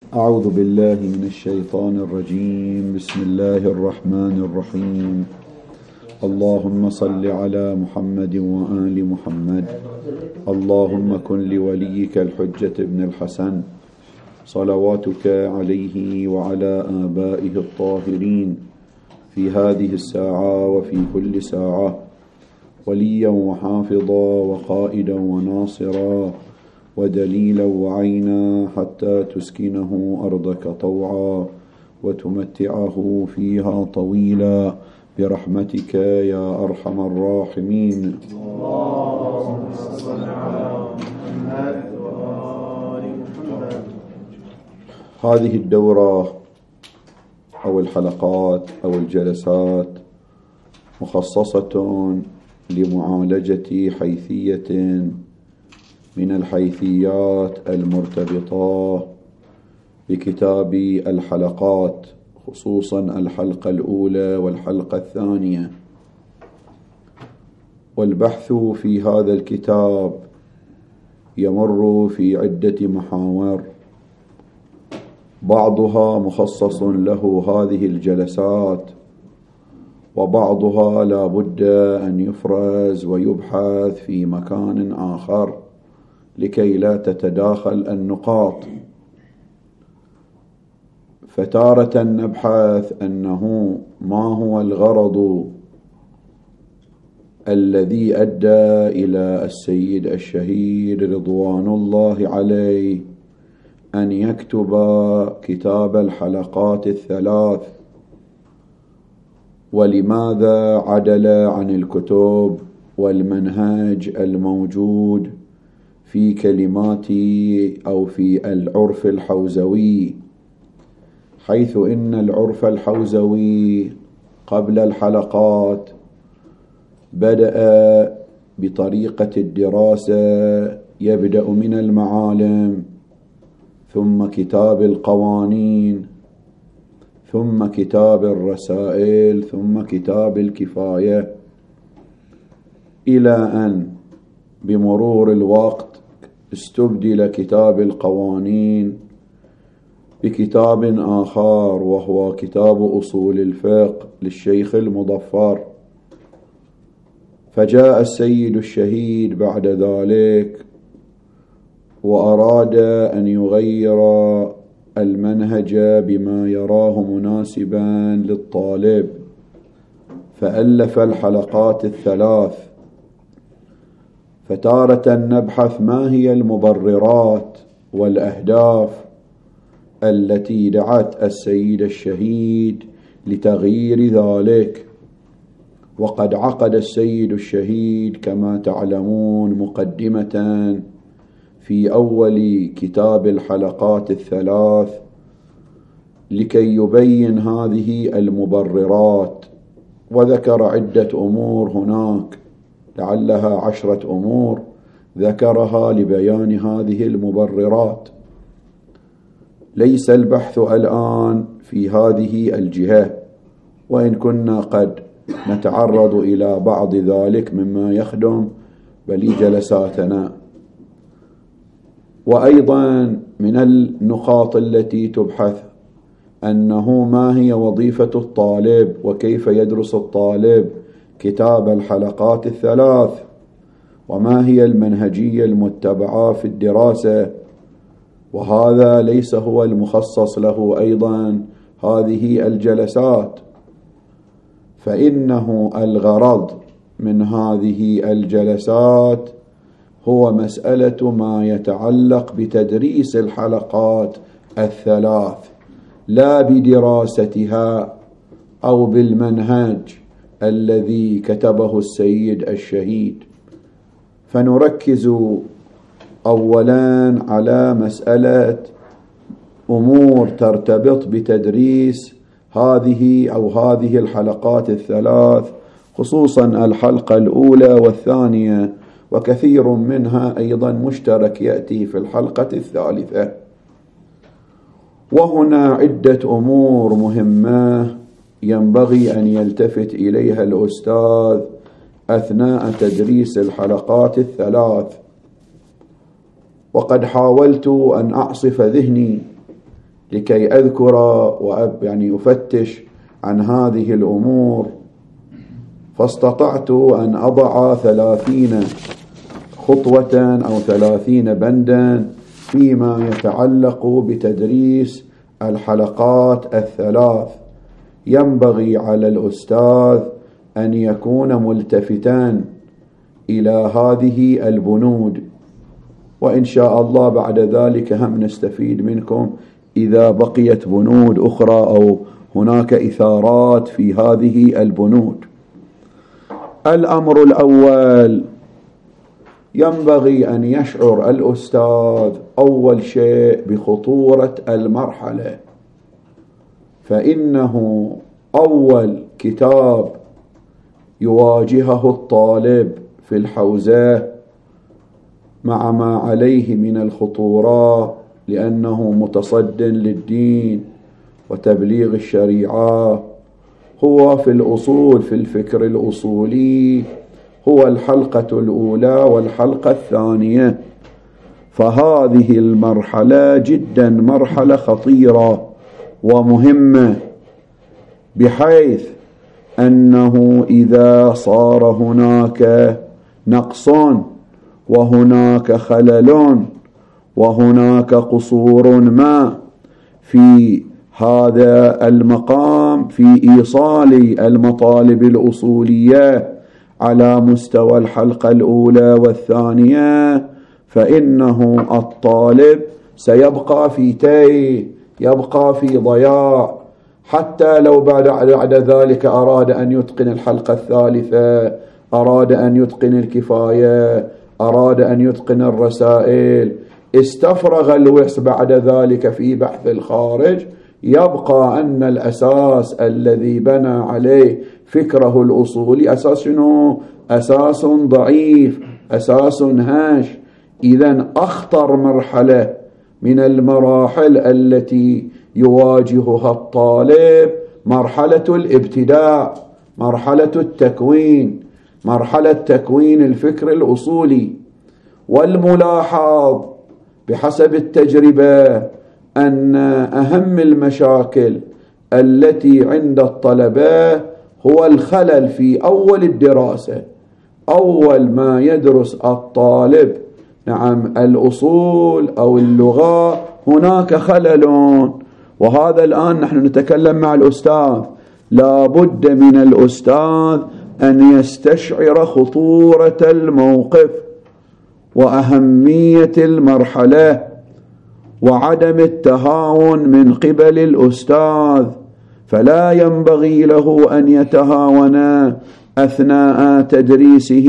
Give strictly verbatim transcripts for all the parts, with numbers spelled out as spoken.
أعوذ بالله من الشيطان الرجيم. بسم الله الرحمن الرحيم. اللهم صل على محمد وآل محمد. اللهم كن لوليك الحجة ابن الحسن صلواتك عليه وعلى آبائه الطاهرين في هذه الساعة وفي كل ساعة وليا وحافظا وقائدا وناصرا ودليلا وعينا حتى تسكنه أرضك طوعا وتمتعه فيها طويلا برحمتك يا أرحم الراحمين. اللهم صل على محمد وآل محمد. هذه الدورة أو الحلقات أو الجلسات مخصصة لمعالجة حيثية من الحيثيات المرتبطة بكتاب الحلقات، خصوصا الحلقة الأولى والحلقة الثانية. والبحث في هذا الكتاب يمر في عدة محاور، بعضها مخصص له هذه الجلسات، وبعضها لا بد أن يفرز ويبحث في مكان آخر لكي لا تتداخل النقاط. فتارة نبحث أنه ما هو الغرض الذي أدى إلى السيد الشهيد رضوان الله عليه أن يكتب كتاب الحلقات الثلاث، ولماذا عدل عن الكتب والمنهج الموجود في كلمات أو في العرف الحوزوي، حيث إن العرف الحوزوي قبل الحلقات بدأ بطريقة الدراسة، يبدأ من المعالم ثم كتاب القوانين ثم كتاب الرسائل ثم كتاب الكفاية، إلى أن بمرور الوقت استبدل كتاب القوانين بكتاب آخر وهو كتاب أصول الفقه للشيخ المظفر. فجاء السيد الشهيد بعد ذلك وأراد أن يغير المنهج بما يراه مناسبا للطالب، فألف الحلقات الثلاث. فتارة نبحث ما هي المبررات والأهداف التي دعت السيد الشهيد لتغيير ذلك. وقد عقد السيد الشهيد كما تعلمون مقدمة في أول كتاب الحلقات الثلاث لكي يبين هذه المبررات، وذكر عدة أمور هناك، لعلها عشرة أمور ذكرها لبيان هذه المبررات. ليس البحث الآن في هذه الجهة، وإن كنا قد نتعرض إلى بعض ذلك مما يخدم بلي جلساتنا. وأيضا من النقاط التي تبحث أنه ما هي وظيفة الطالب وكيف يدرس الطالب كتاب الحلقات الثلاث، وما هي المنهجية المتبعة في الدراسة، وهذا ليس هو المخصص له أيضا هذه الجلسات. فإنه الغرض من هذه الجلسات هو مسألة ما يتعلق بتدريس الحلقات الثلاث، لا بدراستها أو بالمنهج الذي كتبه السيد الشهيد. فنركز أولا على مسألة أمور ترتبط بتدريس هذه أو هذه الحلقات الثلاث، خصوصا الحلقة الأولى والثانية، وكثير منها أيضا مشترك يأتي في الحلقة الثالثة. وهنا عدة أمور مهمة ينبغي أن يلتفت إليها الأستاذ أثناء تدريس الحلقات الثلاث. وقد حاولت أن أعصف ذهني لكي أذكر وأب يعني أفتش عن هذه الأمور، فاستطعت أن أضع ثلاثين خطوة أو ثلاثين بندا فيما يتعلق بتدريس الحلقات الثلاث. ينبغي على الأستاذ أن يكون ملتفتان إلى هذه البنود، وإن شاء الله بعد ذلك هم نستفيد منكم إذا بقيت بنود أخرى أو هناك إثارات في هذه البنود. الأمر الأول، ينبغي أن يشعر الأستاذ أول شيء بخطورة المرحلة، فإنه أول كتاب يواجهه الطالب في الحوزة مع ما عليه من الخطورة، لأنه متصد للدين وتبليغ الشريعة، هو في الأصول في الفكر الأصولي هو الحلقة الأولى والحلقة الثانية. فهذه المرحلة جدا مرحلة خطيرة ومهمة، بحيث أنه إذا صار هناك نقص وهناك خلل وهناك قصور ما في هذا المقام في إيصال المطالب الأصولية على مستوى الحلقة الأولى والثانية، فإنه الطالب سيبقى في تيه، يبقى في ضياع، حتى لو بعد بعد ذلك أراد أن يتقن الحلقة الثالثة، أراد أن يتقن الكفاية، أراد أن يتقن الرسائل، استفرغ الوعس بعد ذلك في بحث الخارج، يبقى أن الأساس الذي بنى عليه فكره الأصولي أساس شنو؟ أساس ضعيف، أساس هاش. إذن أخطر مرحلة من المراحل التي يواجهها الطالب مرحلة الابتداء، مرحلة التكوين، مرحلة تكوين الفكر الأصولي. والملاحظ بحسب التجربة أن أهم المشاكل التي عند الطلبة هو الخلل في أول الدراسة. أول ما يدرس الطالب نعم الأصول أو اللغة هناك خلل، وهذا الآن نحن نتكلم مع الأستاذ. لا بد من الأستاذ أن يستشعر خطورة الموقف وأهمية المرحلة وعدم التهاون من قبل الأستاذ، فلا ينبغي له أن يتهاون أثناء تدريسه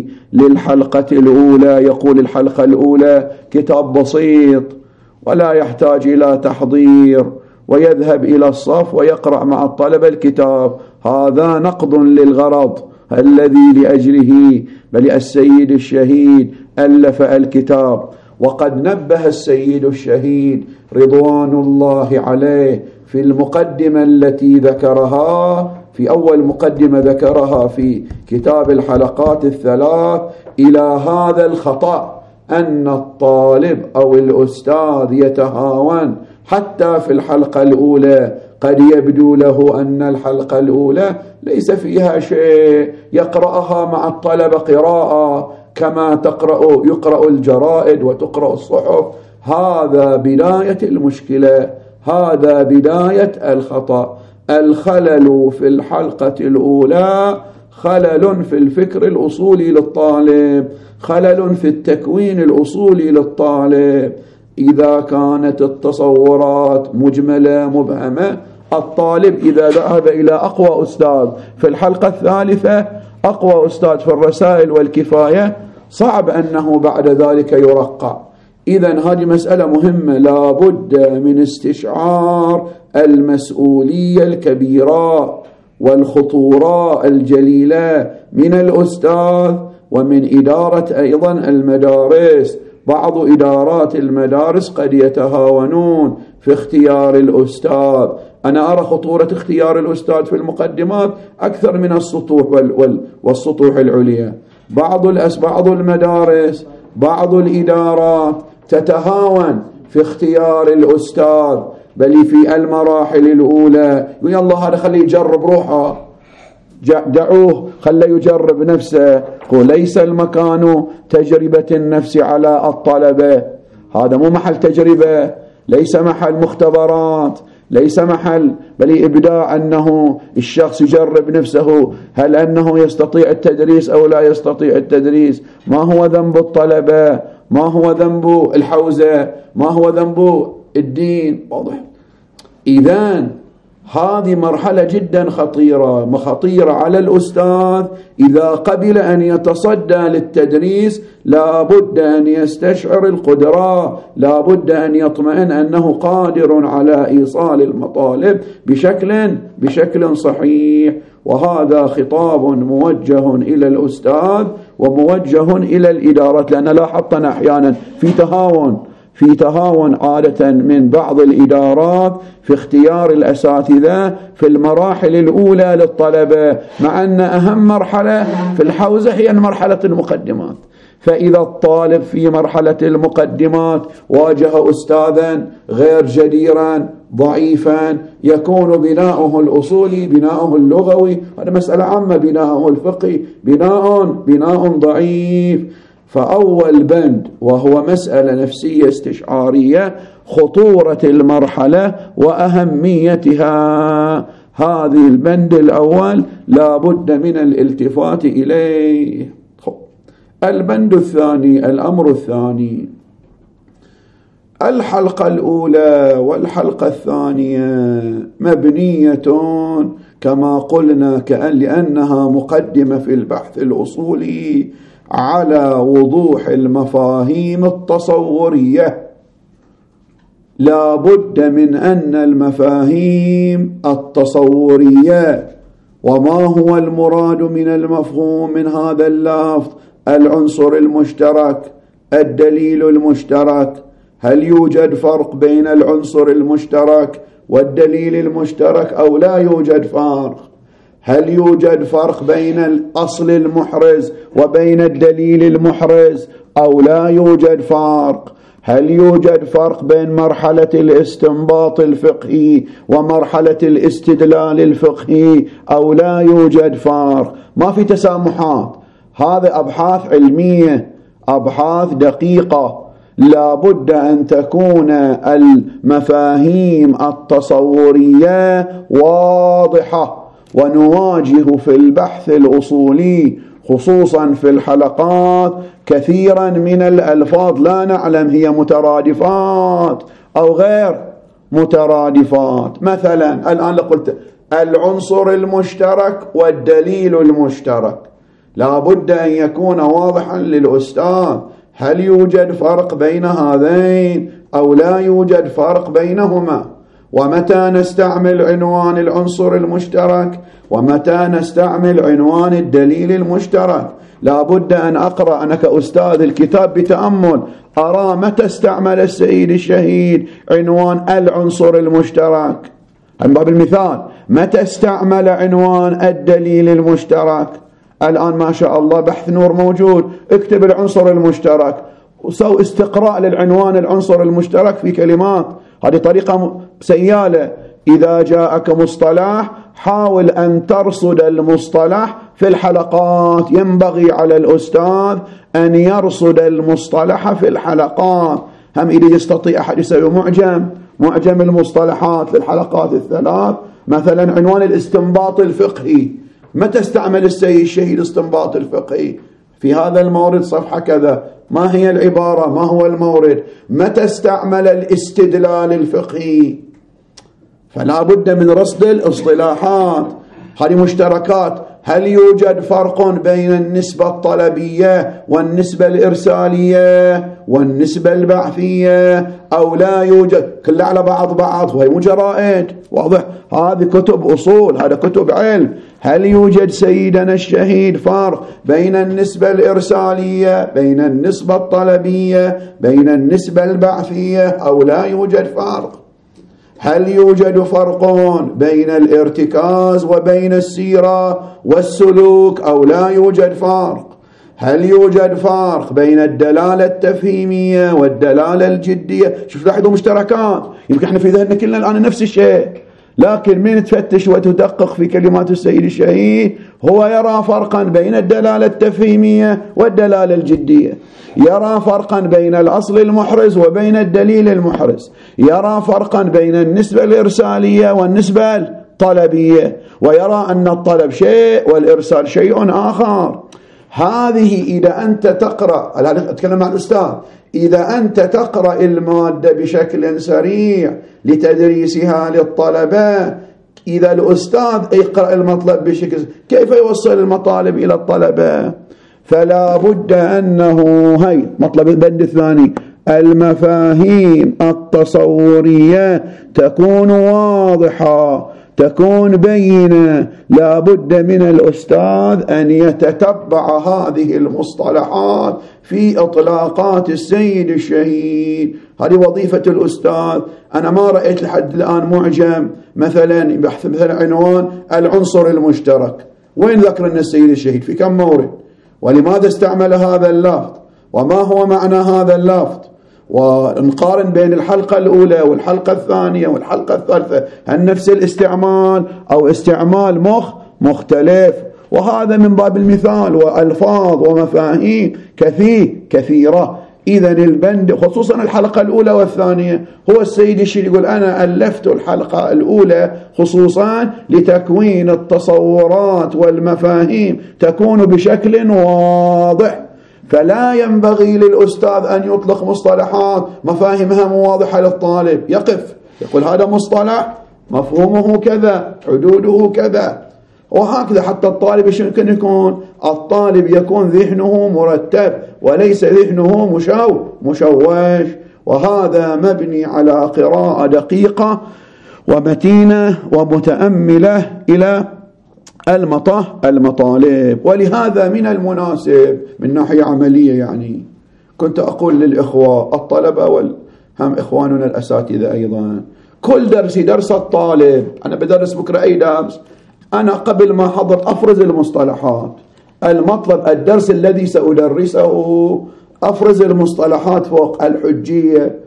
للحلقة الأولى. يقول الحلقة الأولى كتاب بسيط ولا يحتاج إلى تحضير، ويذهب إلى الصف ويقرأ مع الطلبة الكتاب. هذا نقض للغرض الذي لأجله بل السيد الشهيد ألف الكتاب. وقد نبه السيد الشهيد رضوان الله عليه في المقدمة التي ذكرها في أول مقدمة ذكرها في كتاب الحلقات الثلاث إلى هذا الخطأ، أن الطالب أو الأستاذ يتهاون حتى في الحلقة الأولى. قد يبدو له أن الحلقة الأولى ليس فيها شيء، يقرأها مع الطلبة قراءة كما تقرأ يقرأ الجرائد وتقرأ الصحف. هذا بداية المشكلة، هذا بداية الخطأ. الخلل في الحلقة الأولى خلل في الفكر الأصولي للطالب، خلل في التكوين الأصولي للطالب. إذا كانت التصورات مجملة مبهمة، الطالب إذا ذهب إلى أقوى أستاذ في الحلقة الثالثة، أقوى أستاذ في الرسائل والكفاية، صعب أنه بعد ذلك يرقى. إذن هذه مسألة مهمة، لا بد من استشعار المسؤولية الكبيرة والخطورة الجليلة من الأستاذ ومن إدارة أيضا المدارس. بعض إدارات المدارس قد يتهاونون في اختيار الأستاذ. أنا أرى خطورة اختيار الأستاذ في المقدمات أكثر من السطوح والسطوح العليا. بعض بعض المدارس بعض الإدارات تتهاون في اختيار الأستاذ، بل في المراحل الأولى يقول الله هذا خليه يجرب روحه، دعوه خليه يجرب نفسه. ليس المكان تجربة النفس على الطلبة، هذا مو محل تجربة، ليس محل مختبرات، ليس محل بل إبداع أنه الشخص يجرب نفسه هل أنه يستطيع التدريس أو لا يستطيع التدريس، ما هو ذنب الطلبة، ما هو ذنب الحوزة، ما هو ذنب الدين. واضح؟ إذن هذه مرحلة جدا خطيرة خطيرة على الأستاذ إذا قبل أن يتصدى للتدريس. لا بد أن يستشعر القدرة، لا بد أن يطمئن أنه قادر على إيصال المطالب بشكل بشكل صحيح. وهذا خطاب موجه إلى الأستاذ وموجه إلى الإدارات، لأن لاحظنا أحيانا في تهاون في تهاون عادة من بعض الإدارات في اختيار الأساتذة في المراحل الأولى للطلبة، مع أن أهم مرحلة في الحوزة هي مرحلة المقدمات. فإذا الطالب في مرحلة المقدمات واجه أستاذا غير جديرا ضعيفا، يكون بناؤه الأصولي بناؤه اللغوي، هذا مسألة عامة، بناؤه الفقهي بناء بناء ضعيف. فأول بند وهو مسألة نفسية استشعارية، خطورة المرحلة وأهميتها، هذه البند الأول لا بد من الالتفات إليه. البند الثاني، الأمر الثاني، الحلقة الأولى والحلقة الثانية مبنية كما قلنا كأن لأنها مقدمة في البحث الأصولي على وضوح المفاهيم التصورية. لا بد من أن المفاهيم التصورية، وما هو المراد من المفهوم من هذا اللفظ؟ العنصر المشترك، الدليل المشترك. هل يوجد فرق بين العنصر المشترك والدليل المشترك أو لا يوجد فرق؟ هل يوجد فرق بين الأصل المحرز وبين الدليل المحرز أو لا يوجد فرق؟ هل يوجد فرق بين مرحلة الاستنباط الفقهي ومرحلة الاستدلال الفقهي أو لا يوجد فرق؟ ما في تسامحات، هذه أبحاث علمية، أبحاث دقيقة، لا بد أن تكون المفاهيم التصورية واضحة. ونواجه في البحث الأصولي خصوصا في الحلقات كثيرا من الألفاظ لا نعلم هي مترادفات أو غير مترادفات. مثلا الآن قلت العنصر المشترك والدليل المشترك، لا بد أن يكون واضحا للأستاذ، هل يوجد فرق بين هذين أو لا يوجد فرق بينهما؟ ومتى نستعمل عنوان العنصر المشترك ومتى نستعمل عنوان الدليل المشترك؟ لا بد أن أقرأ أنا كأستاذ الكتاب بتأمل، أرى متى استعمل السيد الشهيد عنوان العنصر المشترك، من باب المثال، متى استعمل عنوان الدليل المشترك. الآن ما شاء الله بحث نور موجود، اكتب العنصر المشترك وسوي استقراء للعنوان العنصر المشترك في كلمات، هذه طريقة سيالة. إذا جاءك مصطلح حاول أن ترصد المصطلح في الحلقات، ينبغي على الأستاذ أن يرصد المصطلح في الحلقات. هم إذا يستطيع أحد يسوي معجم معجم المصطلحات للحلقات الثلاث، مثلا عنوان الاستنباط الفقهي، متى استعمل السيد الشهيد استنباط الفقهي؟ في هذا المورد صفحة كذا، ما هي العبارة، ما هو المورد؟ متى استعمل الاستدلال الفقهي؟ فلا بد من رصد الاصطلاحات، هذه مشتركات. هل يوجد فرق بين النسبة الطلبية والنسبة الإرسالية والنسبة البعثية أو لا يوجد؟ كلها على بعض بعض، وهي مو جرائد، واضح؟ هذه كتب أصول، هذا كتب علم. هل يوجد سيدنا الشهيد فرق بين النسبة الإرسالية بين النسبة الطلبية بين النسبة البعثية أو لا يوجد فرق؟ هل يوجد فرق بين الارتكاز وبين السيرة والسلوك أو لا يوجد فرق؟ هل يوجد فرق بين الدلالة التفهيمية والدلالة الجدية؟ شوف لاحظوا مشتركات، يمكن احنا في ذهننا كلنا الآن نفس الشيء، لكن من تفتش وتدقق في كلمات السيد الشهيد هو يرى فرقا بين الدلالة التفهيمية والدلالة الجدية، يرى فرقا بين الأصل المحرز وبين الدليل المحرز، يرى فرقا بين النسبة الإرسالية والنسبة الطلبية، ويرى أن الطلب شيء والإرسال شيء آخر. هذه إذا أنت تقرأ، الآن أتكلم مع الأستاذ، إذا أنت تقرأ المادة بشكل سريع لتدريسها للطلبة، إذا الأستاذ يقرأ المطلب بشكل، كيف يوصل المطالب إلى الطلبة؟ فلا بد أنه هي مطلب البند الثاني، المفاهيم التصورية تكون واضحة، تكون بينة. لا بد من الأستاذ أن يتتبع هذه المصطلحات في إطلاقات السيد الشهيد، هذه وظيفة الأستاذ. أنا ما رأيت لحد الآن معجم مثلا بحث مثلا عنوان العنصر المشترك، وين ذكر أن السيد الشهيد في كم مورد، ولماذا استعمل هذا اللفظ، وما هو معنى هذا اللفظ، ونقارن بين الحلقة الأولى والحلقة الثانية والحلقة الثالثة، هل نفس الاستعمال أو استعمال مخ مختلف؟ وهذا من باب المثال، وألفاظ ومفاهيم كثير كثيرة. إذن البند خصوصا الحلقة الأولى والثانية، هو السيد الشهيد يقول أنا ألفت الحلقة الأولى خصوصا لتكوين التصورات والمفاهيم تكون بشكل واضح، فلا ينبغي للأستاذ أن يطلق مصطلحات مفاهيمها واضحة للطالب، يقف يقول هذا مصطلح مفهومه كذا، حدوده كذا، وهكذا حتى الطالب يمكن يكون الطالب يكون ذهنه مرتب وليس ذهنه مشو مشوش، وهذا مبني على قراءة دقيقة ومتينة ومتأملة إلى المطه المطالب. ولهذا من المناسب من ناحية عملية، يعني كنت أقول للإخوة الطلبة والهم إخواننا الأساتذة أيضا، كل درسي درس الطالب، أنا بدرس بكرة أي درس، أنا قبل ما حضر أفرز المصطلحات، المطلب الدرس الذي سأدرسه أفرز المصطلحات فوق الحجية،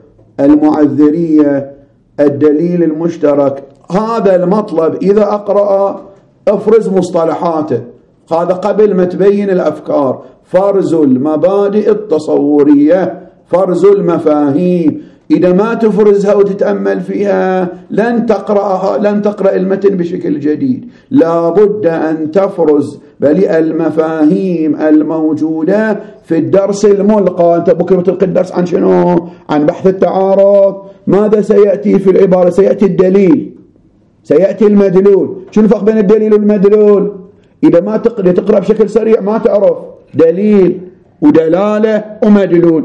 المعذرية، الدليل المشترك، هذا المطلب إذا أقرأ افرز مصطلحاته، هذا قبل ما تبين الأفكار، فرز المبادئ التصورية، فرز المفاهيم. إذا ما تفرزها وتتأمل فيها لن تقرأها، لن تقرأ المتن بشكل جديد. لا بد أن تفرز بل المفاهيم الموجودة في الدرس الملقى. أنت بكرة تلقي الدرس عن شنو؟ عن بحث التعارض. ماذا سيأتي في العبارة؟ سيأتي الدليل، سيأتي المدلول. شو الفرق بين الدليل والمدلول؟ إذا ما تقرأ تقرأ بشكل سريع ما تعرف دليل ودلالة ومدلول،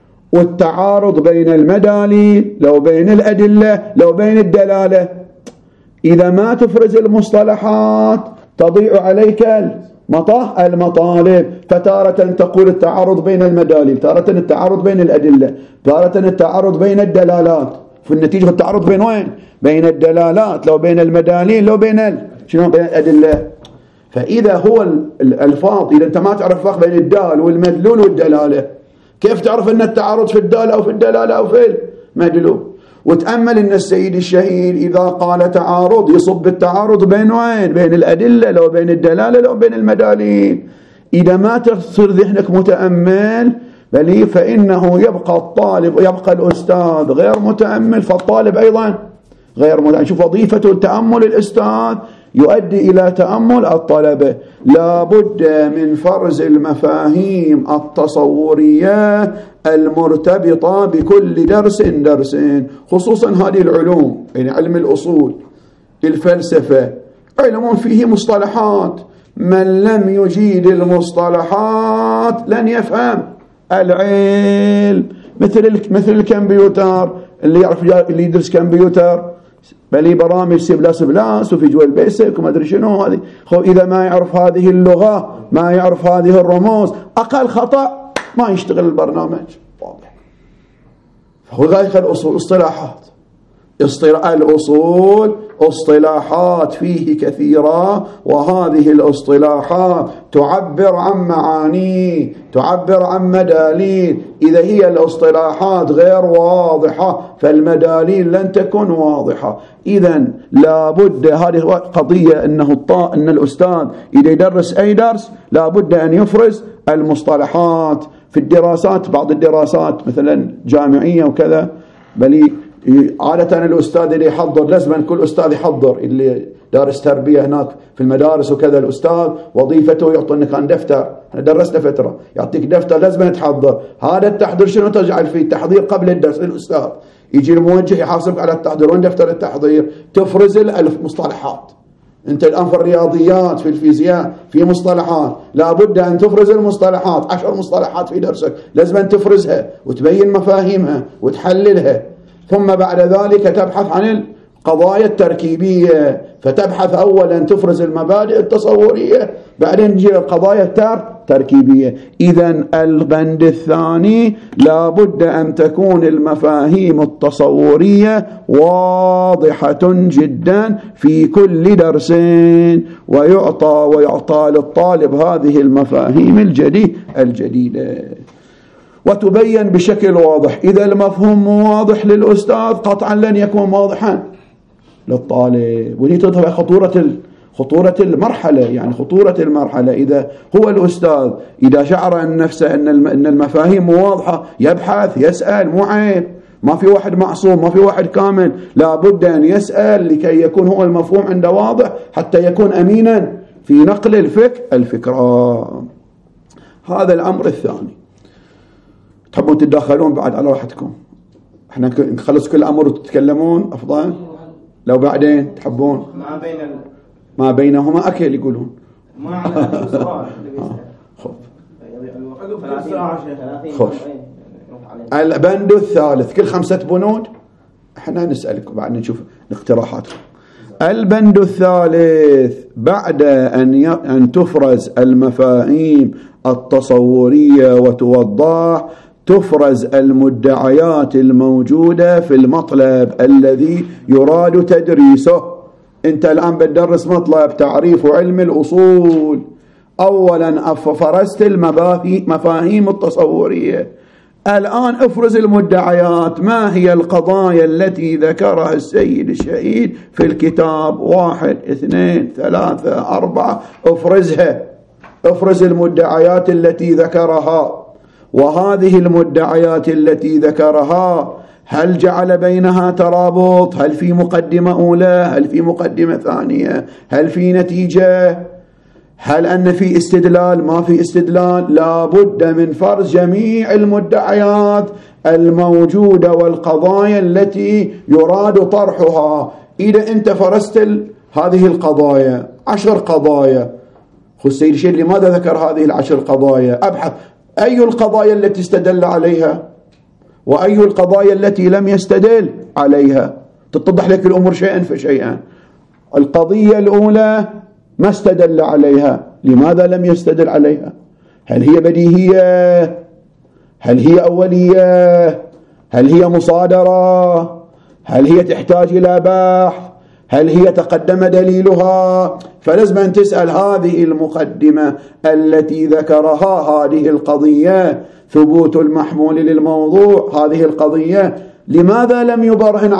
والتعارض بين المداليل لو بين الأدلة لو بين الدلالة. إذا ما تفرز المصطلحات تضيع عليك المطه المطالب، فتارة تقول التعارض بين المداليل، تارة التعارض بين الأدلة، تارة التعارض بين الدلالات، في النتيجة التعارض بين وين؟ بين الدلالات لو بين المداليل لو بين ال... شنو بين الأدلة. فإذا هو الألفاظ، إذا أنت ما تعرف فرق بين الدال والمدلول والدلالة، كيف تعرف أن التعارض في الدال أو في الدلالة أو في المدلول؟ وتأمل أن السيد الشهيد إذا قال تعارض يصب التعارض بين وين؟ بين الأدلة لو بين الدلالة لو بين المداليل. إذا ما تصير ذهنك متأمل بل فإنه يبقى الطالب ويبقى الأستاذ غير متأمل، فالطالب أيضا غير متأمل. شوف وظيفة التأمل الأستاذ يؤدي إلى تأمل الطلبة. لا بد من فرز المفاهيم التصورية المرتبطة بكل درس درس، خصوصا هذه العلوم، يعني علم الأصول، الفلسفة، علم فيه مصطلحات، من لم يجيد المصطلحات لن يفهم العلم. مثل مثل الكمبيوتر، اللي يعرف اللي يدرس كمبيوتر بل برامج سي بلاس بلاس وفي جوال بيسك وما ادري شنو هذه، خو اذا ما يعرف هذه اللغه، ما يعرف هذه الرموز، اقل خطا ما يشتغل البرنامج. واضح. فهو ذلك الاصول اصطلاحات، اصطلاح الاصول اصطلاحات فيه كثيرة، وهذه الاصطلاحات تعبر عن معاني، تعبر عن مداليل. إذا هي الاصطلاحات غير واضحة فالمداليل لن تكون واضحة. إذن لابد، هذه قضية أنه الطا أن الأستاذ إذا يدرس أي درس لابد أن يفرز المصطلحات. في الدراسات، بعض الدراسات مثلا جامعية وكذا، بل عادة الأستاذ اللي يحضر لازم كل أستاذ يحضر، اللي دارس تربية هناك في المدارس وكذا، الأستاذ وظيفته يعطيني كان دفتر، أنا درسنا فترة يعطيك دفتر لازم تحضر. هذا التحضير شنو تجعل فيه؟ التحضير قبل الدرس. الأستاذ يجي الموجه يحاسبك على التحضير، وين دفتر التحضير؟ تفرز المصطلحات. أنت الآن في الرياضيات، في الفيزياء، في مصطلحات، لابد أن تفرز المصطلحات، عشر مصطلحات في درسك لازم أن تفرزها وتبين مفاهيمها وتحللها. ثم بعد ذلك تبحث عن القضايا التركيبية، فتبحث أولا تفرز المبادئ التصورية، بعدين تجي القضايا التركيبية. إذن البند الثاني لابد أن تكون المفاهيم التصورية واضحة جدا في كل درس، ويعطى ويعطى للطالب هذه المفاهيم الجديد الجديدة وتبين بشكل واضح. إذا المفهوم واضح للأستاذ قطعا لن يكون واضحا للطالب. ودي تظهر خطورة خطورة المرحلة، يعني خطورة المرحلة. إذا هو الأستاذ إذا شعر أن نفسه أن المفاهيم واضحة يبحث يسأل، مو عيب، ما في واحد معصوم، ما في واحد كامل، لابد أن يسأل لكي يكون هو المفهوم عنده واضح، حتى يكون أمينا في نقل الفكر الفكرة. هذا الأمر الثاني. تحبون تتدخلون بعد على راحتكم؟ احنا نخلص كل أمر وتتكلمون أفضل، لو بعدين تحبون ما بين ال... ما بينهما أكل يقولون ما على السؤال. خب خوش. البند الثالث، كل خمسة بنود احنا نسألكم بعد نشوف اقتراحاتكم. البند الثالث، بعد أن أن تفرز المفاهيم التصورية وتوضح، تفرز المدعيات الموجودة في المطلب الذي يراد تدريسه. انت الآن بتدرس مطلب تعريف علم الأصول، أولا فرزت المفاهيم التصورية، الآن افرز المدعيات. ما هي القضايا التي ذكرها السيد الشهيد في الكتاب؟ واحد، اثنين، ثلاثة، أربعة، افرزها. افرز المدعيات التي ذكرها. وهذه المدعيات التي ذكرها هل جعل بينها ترابط؟ هل في مقدمة أولى؟ هل في مقدمة ثانية؟ هل في نتيجة؟ هل أن في استدلال؟ ما في استدلال؟ لابد من فرز جميع المدعيات الموجودة والقضايا التي يراد طرحها. إذا أنت فرزت هذه القضايا، عشر قضايا، خذ السيد الشيخ لماذا ذكر هذه العشر قضايا؟ أبحث أي القضايا التي استدل عليها وأي القضايا التي لم يستدل عليها، تتضح لك الأمور شيئا فشيئا. القضية الأولى ما استدل عليها، لماذا لم يستدل عليها؟ هل هي بديهية؟ هل هي أولية؟ هل هي مصادرة؟ هل هي تحتاج إلى بحث؟ هل هي تقدم دليلها؟ فلازم أن تسأل هذه المقدمة التي ذكرها، هذه القضية ثبوت المحمول للموضوع، هذه القضية لماذا لم يبرهن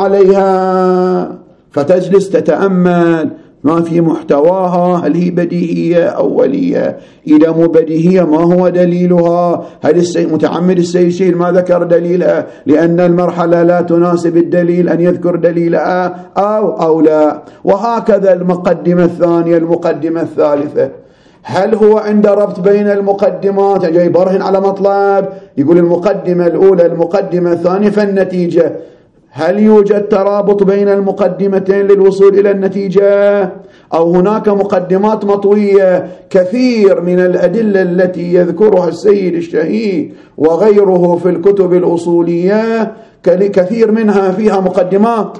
عليها؟ فتجلس تتأمل ما في محتواها، هل هي بديهية أولية؟ إذا مو بديهية ما هو دليلها؟ هل السيد متعمد السيد الشيخ ما ذكر دليلها لأن المرحلة لا تناسب الدليل أن يذكر دليلها أو أو لا؟ وهكذا المقدمة الثانية، المقدمة الثالثة، هل هو عند ربط بين المقدمات؟ جاي برهن على مطلب يقول المقدمة الأولى المقدمة الثانية فالنتيجة، هل يوجد ترابط بين المقدمتين للوصول إلى النتيجة؟ أو هناك مقدمات مطوية؟ كثير من الأدلة التي يذكرها السيد الشهيد وغيره في الكتب الأصولية كثير منها فيها مقدمات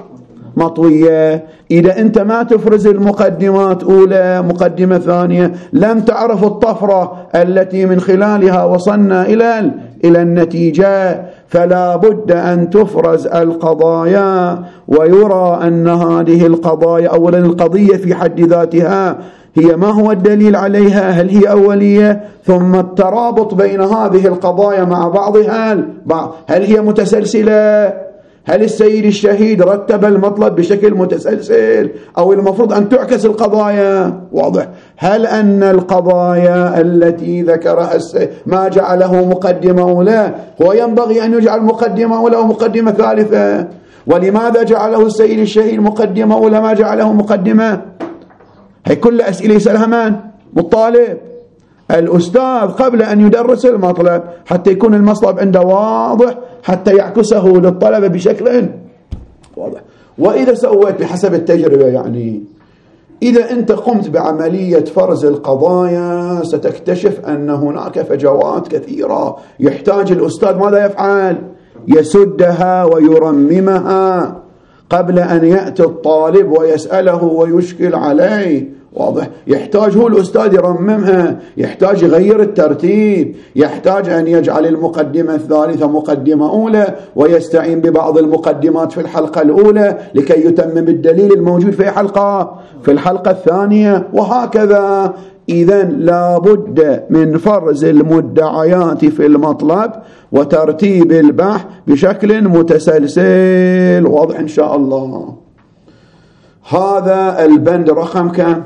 مطوية. إذا أنت ما تفرز المقدمات أولى مقدمة ثانية لم تعرف الطفرة التي من خلالها وصلنا إلى إلى النتيجة. فلا بد أن تفرز القضايا ويرى أن هذه القضايا، أولا القضية في حد ذاتها هي ما هو الدليل عليها، هل هي أولية، ثم الترابط بين هذه القضايا مع بعضها، هل هي متسلسلة، هل السيد الشهيد رتب المطلب بشكل متسلسل أو المفروض أن تعكس القضايا. واضح؟ هل أن القضايا التي ذكرها ما جعله مقدمة أولى هو ينبغي أن يجعل مقدمة أولى ومقدمة ثالثة؟ ولماذا جعله السيد الشهيد مقدمة أولى ما جعله مقدمة؟ هي كل أسئلة يسألها من؟ الطالب. الأستاذ قبل أن يدرس المطلب حتى يكون المطلب عنده واضح حتى يعكسه للطلبة بشكل واضح. وإذا سويت بحسب التجربة، يعني إذا أنت قمت بعملية فرز القضايا ستكتشف أن هناك فجوات كثيرة يحتاج الأستاذ ماذا يفعل؟ يسدها ويرممها قبل أن يأتي الطالب ويسأله ويشكل عليه. واضح؟ يحتاج هو الأستاذ يرممها، يحتاج يغير الترتيب، يحتاج أن يجعل المقدمة الثالثة مقدمة أولى ويستعين ببعض المقدمات في الحلقة الأولى لكي يتمم الدليل الموجود في حلقة في الحلقة الثانية، وهكذا. إذن لا بد من فرز المدعيات في المطلب وترتيب البحث بشكل متسلسل. واضح إن شاء الله. هذا البند رقم كم؟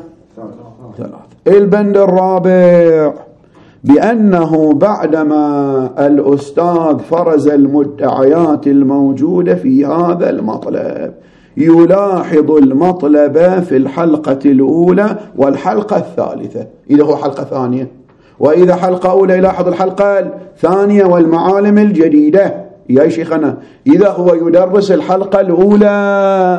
ثلاثة. البند الرابع بأنه بعدما الأستاذ فرز المدعيات الموجودة في هذا المطلب يلاحظ المطلب في الحلقة الأولى والحلقة الثالثة إذا هو حلقة ثانية، وإذا حلقة أولى يلاحظ الحلقة الثانية والمعالم الجديدة. يا شيخنا إذا هو يدرس الحلقة الأولى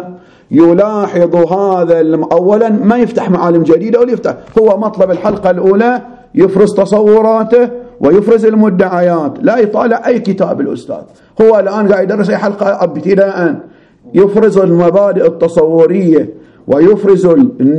يلاحظ هذا، أولا ما يفتح معالم جديدة ولا يفتح، هو مطلب الحلقة الأولى يفرز تصوراته ويفرز المدعيات، لا يطالع أي كتاب الأستاذ. هو الآن قاعد يدرس أي حلقة ابتداء يفرز المبادئ التصورية ويفرز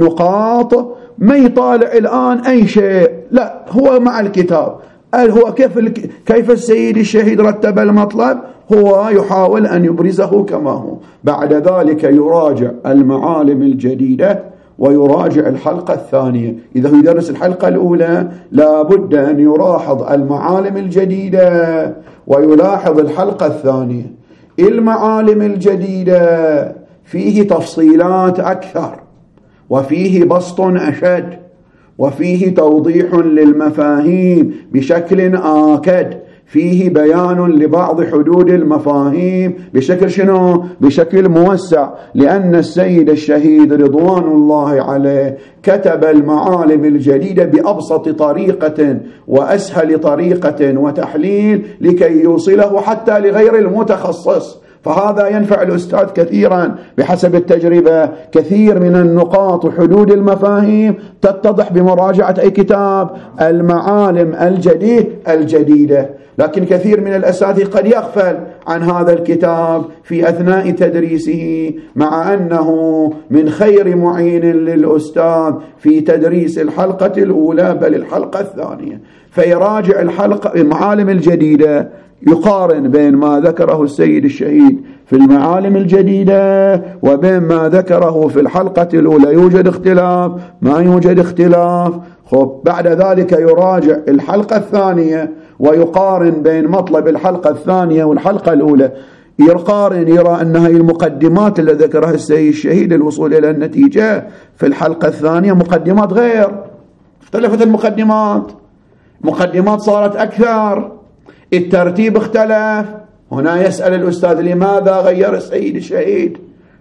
النقاط، ما يطالع الآن أي شيء، لا هو مع الكتاب. قال هو كيف كيف السيد الشهيد رتب المطلب، هو يحاول أن يبرزه كما هو. بعد ذلك يراجع المعالم الجديدة ويراجع الحلقة الثانية. إذا هو يدرس الحلقة الأولى لا بد أن يلاحظ المعالم الجديدة ويلاحظ الحلقة الثانية. المعالم الجديدة فيه تفصيلات أكثر وفيه بسط أشد وفيه توضيح للمفاهيم بشكل آكد، فيه بيان لبعض حدود المفاهيم بشكل شنو؟ بشكل موسع، لأن السيد الشهيد رضوان الله عليه كتب المعالم الجديدة بأبسط طريقة وأسهل طريقة وتحليل لكي يوصله حتى لغير المتخصص. فهذا ينفع الأستاذ كثيرا بحسب التجربة. كثير من النقاط وحدود المفاهيم تتضح بمراجعة أي كتاب المعالم الجديد الجديدة، لكن كثير من الأساتذة قد يغفل عن هذا الكتاب في أثناء تدريسه، مع أنه من خير معين للأستاذ في تدريس الحلقة الأولى بل الحلقة الثانية. فيراجع الحلقة المعالم الجديدة، يقارن بين ما ذكره السيد الشهيد في المعالم الجديدة وبين ما ذكره في الحلقة الأولى، يوجد اختلاف ما يوجد اختلاف. خب بعد ذلك يراجع الحلقة الثانية ويقارن بين مطلب الحلقة الثانية والحلقة الأولى، يقارن يرى أن هذه المقدمات اللي ذكرها السيد الشهيد للوصول إلى النتيجة في الحلقة الثانية مقدمات غير، اختلفت المقدمات، مقدمات صارت أكثر، الترتيب اختلف. هنا يسأل الأستاذ لماذا غير السيد الشهيد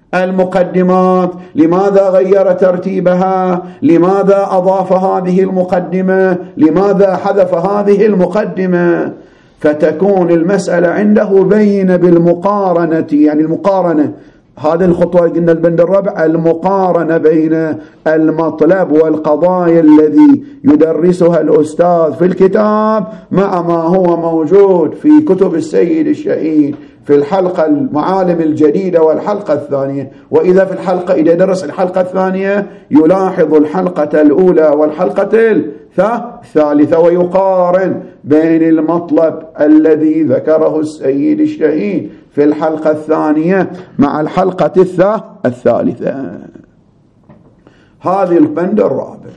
المقدمات، لماذا غير ترتيبها، لماذا أضاف هذه المقدمة، لماذا حذف هذه المقدمة. فتكون المسألة عنده بين بالمقارنة، يعني المقارنة هذه الخطوة قلنا البند الرابع المقارنة بين المطلب والقضايا الذي يدرسها الأستاذ في الكتاب مع ما هو موجود في كتب السيد الشهيد في الحلقة المعالم الجديدة والحلقة الثانية. وإذا في الحلقة إذا درس الحلقة الثانية يلاحظ الحلقة الأولى والحلقة الثالثة ويقارن بين المطلب الذي ذكره السيد الشهيد في الحلقة الثانية مع الحلقة الثالثة. هذه البند الرابع.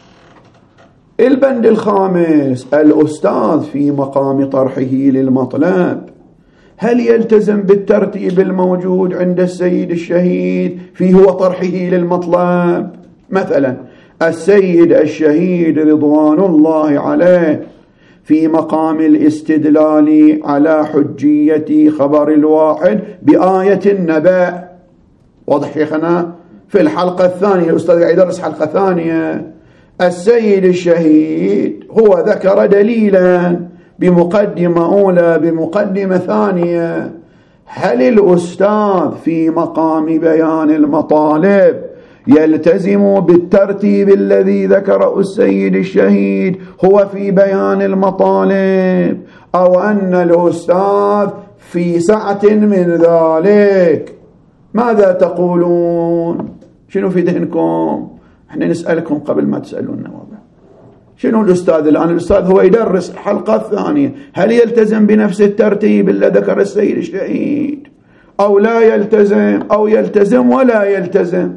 البند الخامس الأستاذ في مقام طرحه للمطلب هل يلتزم بالترتيب الموجود عند السيد الشهيد في هو طرحه للمطلب؟ مثلا السيد الشهيد رضوان الله عليه في مقام الاستدلال على حجية خبر الواحد بآية النبأ، واضح شيخنا؟ في الحلقة الثانية الأستاذ قاعد يدرس حلقة ثانية، السيد الشهيد هو ذكر دليلا بمقدمة أولى بمقدمة ثانية. هل الأستاذ في مقام بيان المطالب يلتزم بالترتيب الذي ذكره السيد الشهيد هو في بيان المطالب، أو أن الأستاذ في سعة من ذلك؟ ماذا تقولون؟ شنو في ذهنكم؟ احنا نسألكم قبل ما تسألونا. شنو الأستاذ الآن؟ الأستاذ هو يدرس الحلقة الثانية، هل يلتزم بنفس الترتيب اللي ذكر السيد الشهيد أو لا يلتزم، أو يلتزم ولا يلتزم؟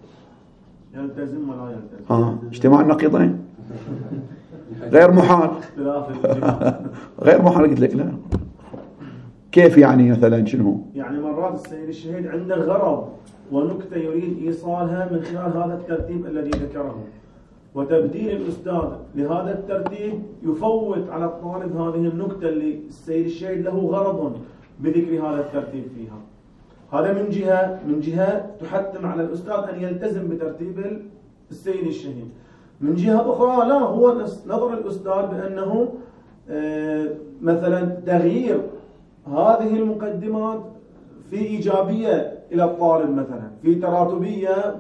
يلتزم ولا يلتزم. آه. اجتماع النقيضين غير محال. غير محال. قلت لك لا. كيف يعني؟ مثلا شنو؟ يعني مرات السيد الشهيد عنده غرض ونكتة يريد إيصالها من خلال هذا الترتيب الذي ذكره، وتبديل الأستاذ لهذا الترتيب يفوت على الطالب هذه النكتة اللي السيد الشهيد له غرض بذكر هذا الترتيب فيها. هذا من جهة من جهة تحتم على الأستاذ أن يلتزم بترتيب السيد الشهيد. من جهة أخرى لا، هو نظر الأستاذ بأنه مثلا تغيير هذه المقدمات في إيجابية إلى الطالب، مثلا في تراتبية،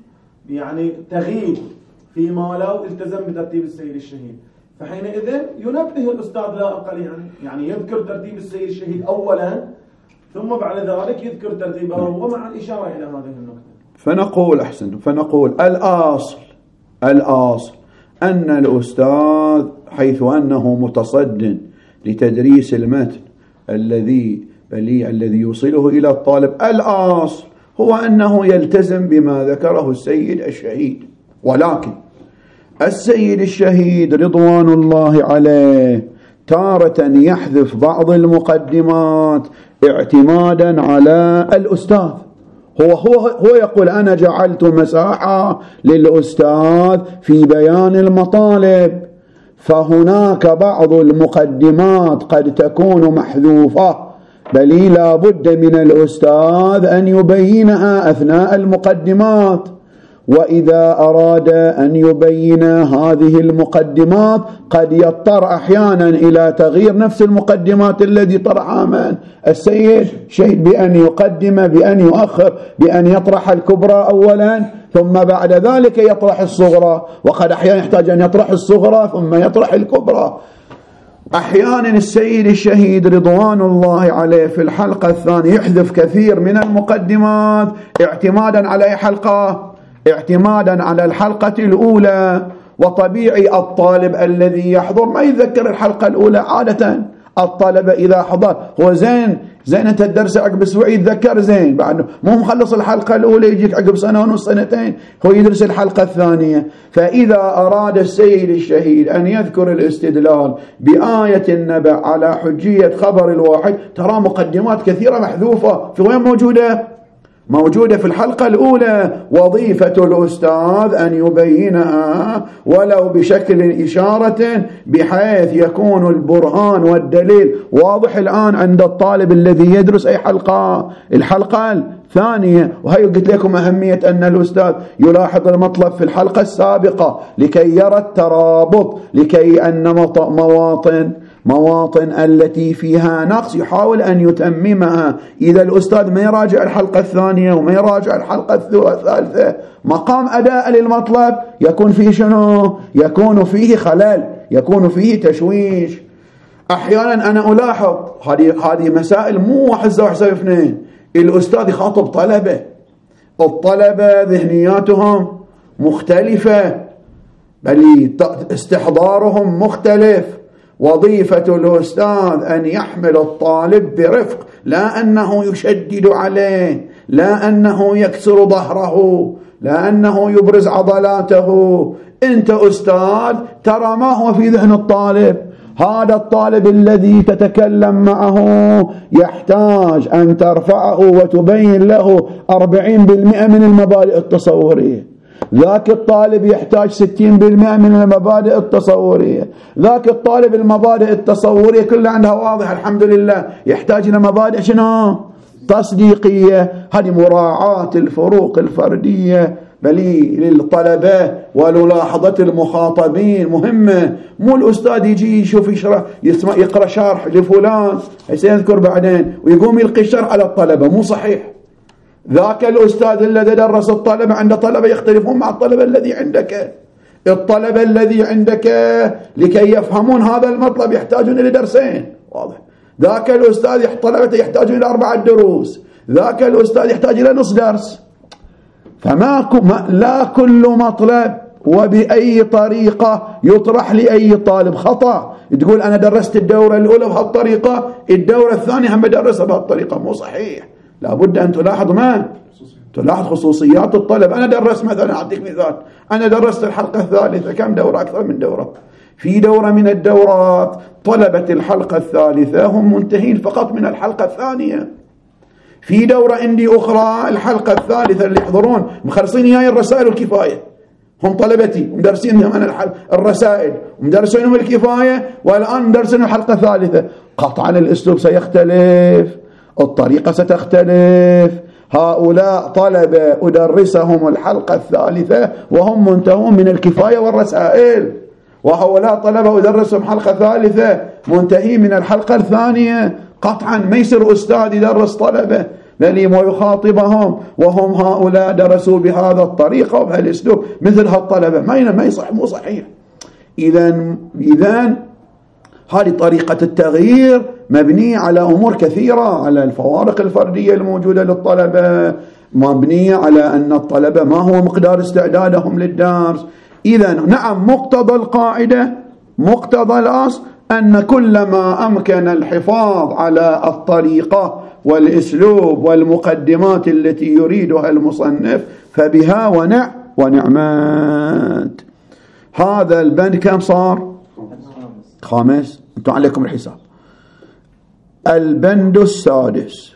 يعني تغيير فيما لو التزم بترتيب السيد الشهيد، فحينئذ ينبه الأستاذ لا أقل، يعني يعني يذكر ترتيب السيد الشهيد أولا ثم بعد ذلك يذكر ترتيبه هو مع الإشارة إلى هذه النقطة. فنقول أحسن فنقول الأصل الأصل أن الأستاذ حيث أنه متصد لتدريس المتن الذي الذي يوصله إلى الطالب، الأصل هو أنه يلتزم بما ذكره السيد الشهيد. ولكن السيد الشهيد رضوان الله عليه تارة يحذف بعض المقدمات اعتمادا على الأستاذ. هو هو هو يقول أنا جعلت مساحة للأستاذ في بيان المطالب، فهناك بعض المقدمات قد تكون محذوفة، بل لا بد من الأستاذ أن يبينها أثناء المقدمات. وإذا أراد أن يبين هذه المقدمات قد يضطر أحيانا إلى تغيير نفس المقدمات الذي طرحها من السيد شهيد، بأن يقدم، بأن يؤخر، بأن يطرح الكبرى أولا ثم بعد ذلك يطرح الصغرى، وقد أحيانا يحتاج أن يطرح الصغرى ثم يطرح الكبرى. أحيانا السيد الشهيد رضوان الله عليه في الحلقة الثانية يحذف كثير من المقدمات اعتمادا على أي حلقة؟ اعتمادا على الحلقة الأولى. وطبيعي الطالب الذي يحضر ما يتذكر الحلقة الأولى عادة. الطلبة إذا حضر هو زين زين أنت الدرس عقب أسبوع يتذكر زين، بعد مو مخلص الحلقة الأولى يجيك عقب سنة ونص سنتين هو يدرس الحلقة الثانية. فإذا أراد السيد الشهيد أن يذكر الاستدلال بآية النبأ على حجية خبر الواحد، ترى مقدمات كثيرة محذوفة. في وين موجودة؟ موجودة في الحلقة الأولى. وظيفة الأستاذ أن يبينها ولو بشكل إشارة بحيث يكون البرهان والدليل واضح الآن عند الطالب الذي يدرس أي حلقة، الحلقة الثانية. وهي قلت لكم أهمية أن الأستاذ يلاحظ المطلب في الحلقة السابقة لكي يرى الترابط، لكي أن مواطن مواطن التي فيها نقص يحاول أن يتممها. إذا الأستاذ ما يراجع الحلقة الثانية وما يراجع الحلقة الثالثة مقام أداء للمطلب يكون فيه شنو؟ يكون فيه خلل، يكون فيه تشويش. أحيانا أنا ألاحظ هذه هذه مسائل مو واحد زائد واحد يساوي اثنين. الأستاذ يخاطب طلبة، الطلبة ذهنياتهم مختلفة بل استحضارهم مختلف. وظيفة الأستاذ أن يحمل الطالب برفق، لا أنه يشدد عليه، لا أنه يكسر ظهره، لا أنه يبرز عضلاته. أنت أستاذ ترى ما هو في ذهن الطالب. هذا الطالب الذي تتكلم معه يحتاج أن ترفعه وتبين له أربعين بالمئة من المبادئ التصورية، ذاك الطالب يحتاج ستين بالمئة من المبادئ التصورية، ذاك الطالب المبادئ التصورية كلها عندها واضحة الحمد لله، يحتاج إلى مبادئ شنو؟ تصديقية. هذه مراعاة الفروق الفردية بلي للطلبة وملاحظة المخاطبين مهمة. مو الأستاذ يجي يشوف يشرح يسمع يقرأ شرح لفلان سيذكر بعدين ويقوم يلقي الشرح على الطلبة، مو صحيح. ذاك الأستاذ الذي درس الطلبة عند طلبة يختلفون مع الطلبة الذي عندك. الطلبة الذي عندك لكي يفهمون هذا المطلب يحتاجون إلى درسين، واضح. ذاك الأستاذ طلبته يحتاجون إلى أربعة دروس، ذاك الأستاذ يحتاج إلى نصف درس. فما لا كل مطلب وبأي طريقة يطرح لأي طالب خطأ. تقول أنا درست الدورة الأولى بهالطريقة، الدورة الثانية هم بدرسها بهالطريقة، مو صحيح. لابد أن تلاحظ ما تلاحظ خصوصيات الطلب. أنا درست مثلا، أعطيك مثال، أنا درست الحلقة الثالثة، كم دورة؟ أكثر من دورة. في دورة من الدورات طلبة الحلقة الثالثة هم منتهين فقط من الحلقة الثانية. في دورة عندي أخرى الحلقة الثالثة اللي يحضرون مخلصين إياي الرسائل والكفاية، هم طلبتي ومدرسينهم أنا الرسائل ومدرسينهم الكفاية، والآن مدرسين الحلقة الثالثة. قطعا الأسلوب سيختلف، الطريقة ستختلف. هؤلاء طلبة أدرسهم الحلقة الثالثة وهم منتهون من الكفاية والرسائل، وهؤلاء طلبة أدرسهم حلقة ثالثة منتهين من الحلقة الثانية. قطعا ما يصير أستاذ يدرس طلبة لليم ويخاطبهم وهم هؤلاء درسوا بهذا الطريقة وبهالأسلوب مثل هالطلبة، ما ما يصح، مو صحيح. إذن إذن هذه طريقة التغيير مبنية على أمور كثيرة، على الفوارق الفردية الموجودة للطلبة، مبنية على أن الطلبة ما هو مقدار استعدادهم للدرس. إذن نعم، مقتضى القاعدة، مقتضى الأصل أن كلما أمكن الحفاظ على الطريقة والأسلوب والمقدمات التي يريدها المصنف فبها ونع ونعمات. هذا البند كم صار؟ خامس. انتم عليكم الحساب. البند السادس: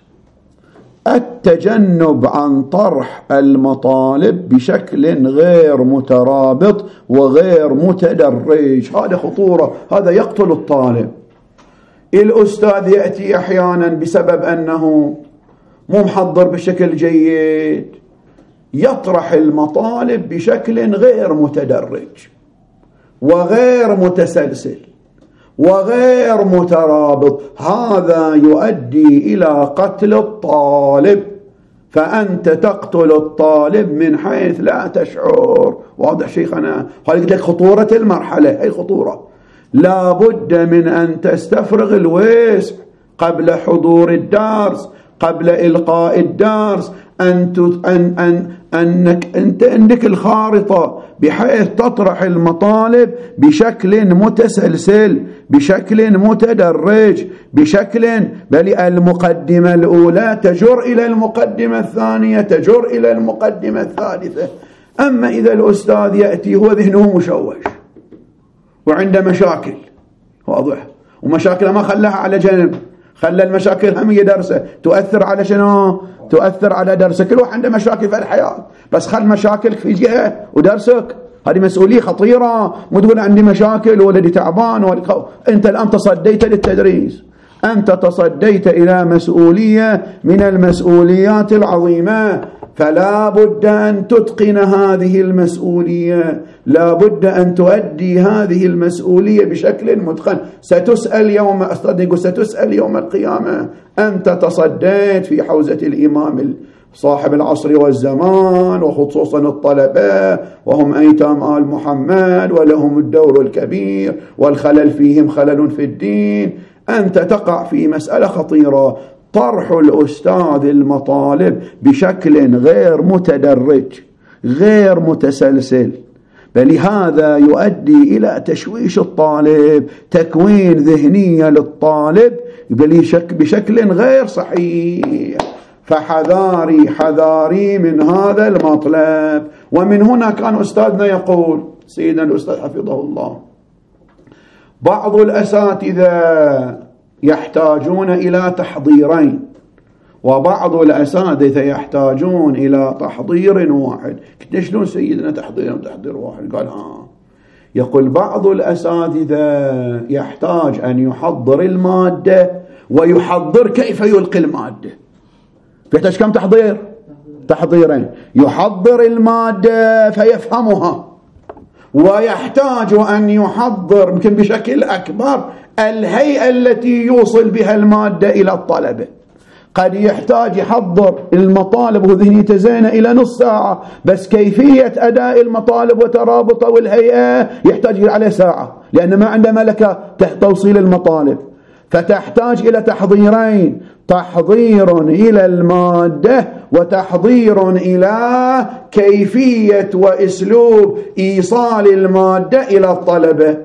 التجنب عن طرح المطالب بشكل غير مترابط وغير متدرج. هذا خطورة، هذا يقتل الطالب. الأستاذ يأتي أحيانا بسبب أنه مو محضر بشكل جيد يطرح المطالب بشكل غير متدرج وغير متسلسل وغير مترابط. هذا يؤدي إلى قتل الطالب، فأنت تقتل الطالب من حيث لا تشعر. واضح شيخنا؟ هذه لك خطورة المرحلة، هي خطورة. لا بد من أن تستفرغ الوسع قبل حضور الدرس، قبل إلقاء الدرس، أن أن أن أنك أنت عندك الخارطة بحيث تطرح المطالب بشكل متسلسل، بشكل متدرج، بشكل بل المقدمة الأولى تجر إلى المقدمة الثانية، تجر إلى المقدمة الثالثة. أما إذا الأستاذ يأتي هو ذهنه مشوش وعنده مشاكل واضح، ومشاكله ما خلاها على جنب، خلى المشاكل هم درسه تؤثر على شنو؟ تؤثر على درسك. كل واحد عنده مشاكل في الحياة، بس خل مشاكلك في جهة ودرسك. هذه مسؤولية خطيرة. مو تقول عندي مشاكل ولدي تعبان ولدي خو... أنت الآن تصديت للتدريس، أنت تصديت إلى مسؤولية من المسؤوليات العظيمة. فلا بد أن تتقن هذه المسؤولية، لا بد أن تؤدي هذه المسؤولية بشكل متقن. ستسأل يوم أصدق ستسأل يوم القيامة. أنت تصديت في حوزة الإمام صاحب العصر والزمان، وخصوصا الطلبة وهم أيتام آل محمد ولهم الدور الكبير والخلل فيهم خلل في الدين. أنت تقع في مسألة خطيرة، طرح الأستاذ المطالب بشكل غير متدرج غير متسلسل، فلهذا يؤدي إلى تشويش الطالب، تكوين ذهنية للطالب بشكل غير صحيح. فحذاري حذاري من هذا المطلب. ومن هنا كان أستاذنا يقول، سيدنا الأستاذ حفظه الله، بعض الأساتذة يحتاجون إلى تحضيرين، وبعض الأساتذة يحتاجون إلى تحضير واحد. قلت شلون سيدنا تحضير وتحضير واحد؟ قال ها، يقول بعض الأساتذة يحتاج أن يحضر المادة ويحضر كيف يلقي المادة. يحتاج كم تحضير؟ تحضيرين. يحضر المادة فيفهمها، ويحتاج أن يحضر يمكن بشكل أكبر الهيئة التي يوصل بها المادة إلى الطلبة. قد يحتاج يحضر المطالب وذهنيته زينة إلى نص ساعة، بس كيفية أداء المطالب وترابطه والهيئة يحتاج عليه ساعة، لأن ما عنده ملكة توصيل المطالب. فتحتاج إلى تحضيرين، تحضير إلى المادة وتحضير إلى كيفية وأسلوب إيصال المادة إلى الطلبة.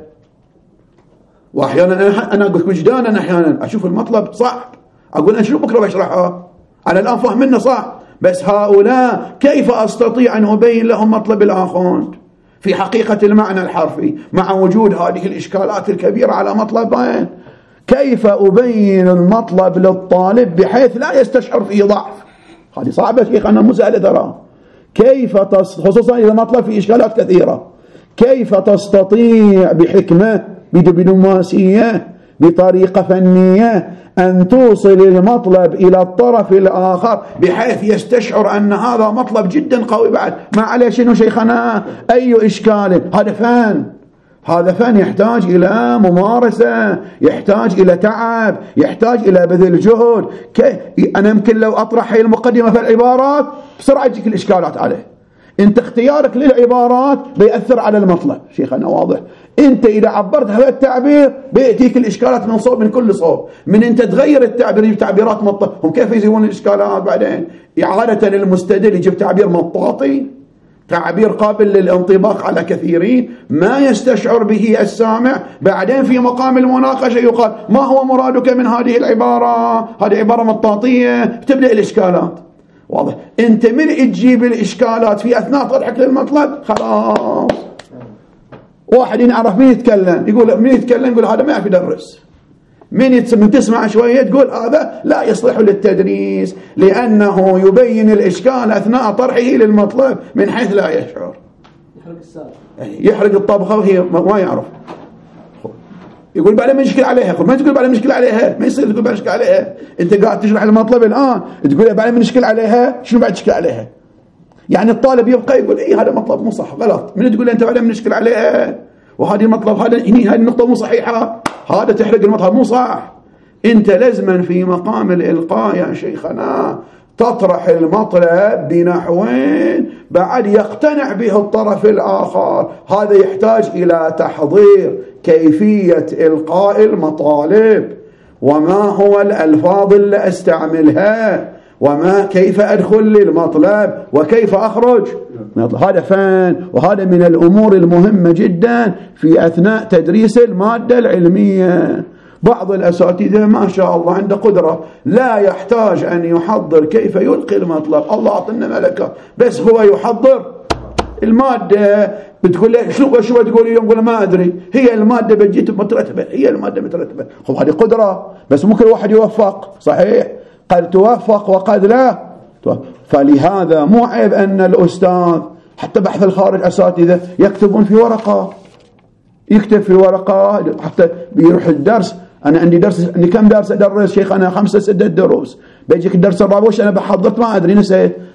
وأحيانا أنا أقول وجدانا، أحيانا أشوف المطلب صح، أقول أنا شنو بكرة بشرحها، أنا الآن فهمنا صح، بس هؤلاء كيف أستطيع أن أبين لهم مطلب الآخوند في حقيقة المعنى الحرفي مع وجود هذه الإشكالات الكبيرة على مطلبين؟ كيف أبين المطلب للطالب بحيث لا يستشعر فيه ضعف؟ هذه صعبة شيخنا، مو سهلة ترى. كيف تص... خصوصا إذا مطلب فيه إشكالات كثيرة، كيف تستطيع بحكمة بدبلوماسية بطريقة فنية أن توصل المطلب إلى الطرف الآخر بحيث يستشعر أن هذا مطلب جدا قوي بعد ما عليه شنو شيخنا أي إشكال؟ هذا فن، هذا فن يحتاج إلى ممارسة، يحتاج إلى تعب، يحتاج إلى بذل جهد. أنا يمكن لو أطرح هي المقدمة في العبارات بسرعة تجيك الإشكالات عليه. أنت اختيارك للعبارات بيأثر على المطلب شيخنا، واضح؟ أنت إذا عبرت هذا التعبير بيأتيك الإشكالات من صوب، من كل صوب. من أنت تغير التعبير يجيب تعبيرات مطلب. هم كيف يزيدون الإشكالات بعدين؟ إعادة المستدل يجيب تعبير مطاطي، تعبير قابل للانطباق على كثيرين ما يستشعر به السامع. بعدين في مقام المناقشة يقال ما هو مرادك من هذه العبارة؟ هذه عبارة مطاطية، تبدأ الإشكالات. واضح؟ أنت من تجيب الإشكالات في أثناء طرحك للمطلب خلاص. واحد يعرف مين يتكلم، يقول مين يتكلم، يقول هذا ما يعرف يدرس. من تسمع شوية تقول هذا لا يصلح للتدريس، لأنه يبين الإشكال أثناء طرحه للمطلب من حيث لا يشعر. يحرق السالة، يحرق الطبخة وهي ما يعرف. يقول بعد ما مشكلة عليها، ما تقول بعد ما مشكلة عليها، ما يصير تقول بعد مشكلة عليها. أنت قاعد تشرح المطلب الآن تقول بعد ما مشكلة عليها، شنو بعد مشكلة عليها؟ يعني الطالب يبقى يقول إيه هذا مطلب مو صح، غلط. من تقول أنت بعد ما مشكلة عليها وهذه مطلب، هذا هذه النقطة مو صحيحة، هذا تحرق المطلب مو صح. أنت لازما في مقام الإلقاء يا شيخنا تطرح المطلب بنحوين بعد يقتنع به الطرف الآخر. هذا يحتاج إلى تحضير كيفية إلقاء المطالب، وما هو الألفاظ اللي أستعملها، وما كيف أدخل للمطلب وكيف أخرج. هذا فن، وهذا من الأمور المهمة جدا في أثناء تدريس المادة العلمية. بعض الأساتذة ما شاء الله عنده قدرة، لا يحتاج أن يحضر كيف يلقي المطلب، الله أعطنا ملكة، بس هو يحضر المادة. بتقول له شو شو بتقول اليوم؟ يقول ما أدري، هي المادة بتجي مترتبة، هي المادة مترتبة. خب هذه قدرة، بس ممكن واحد يوفق، صحيح قد توفق وقد لا. فلهذا مو عيب أن الأستاذ حتى بحث الخارج أساتذة يكتبون في ورقة، يكتب في ورقة حتى بيروح الدرس. أنا عندي درس، عندي كم درس أدرس شيخ؟ أنا خمسة ستة دروس. بيجيك الدرس الرابع وش أنا بحضرت ما أدري، نسيت.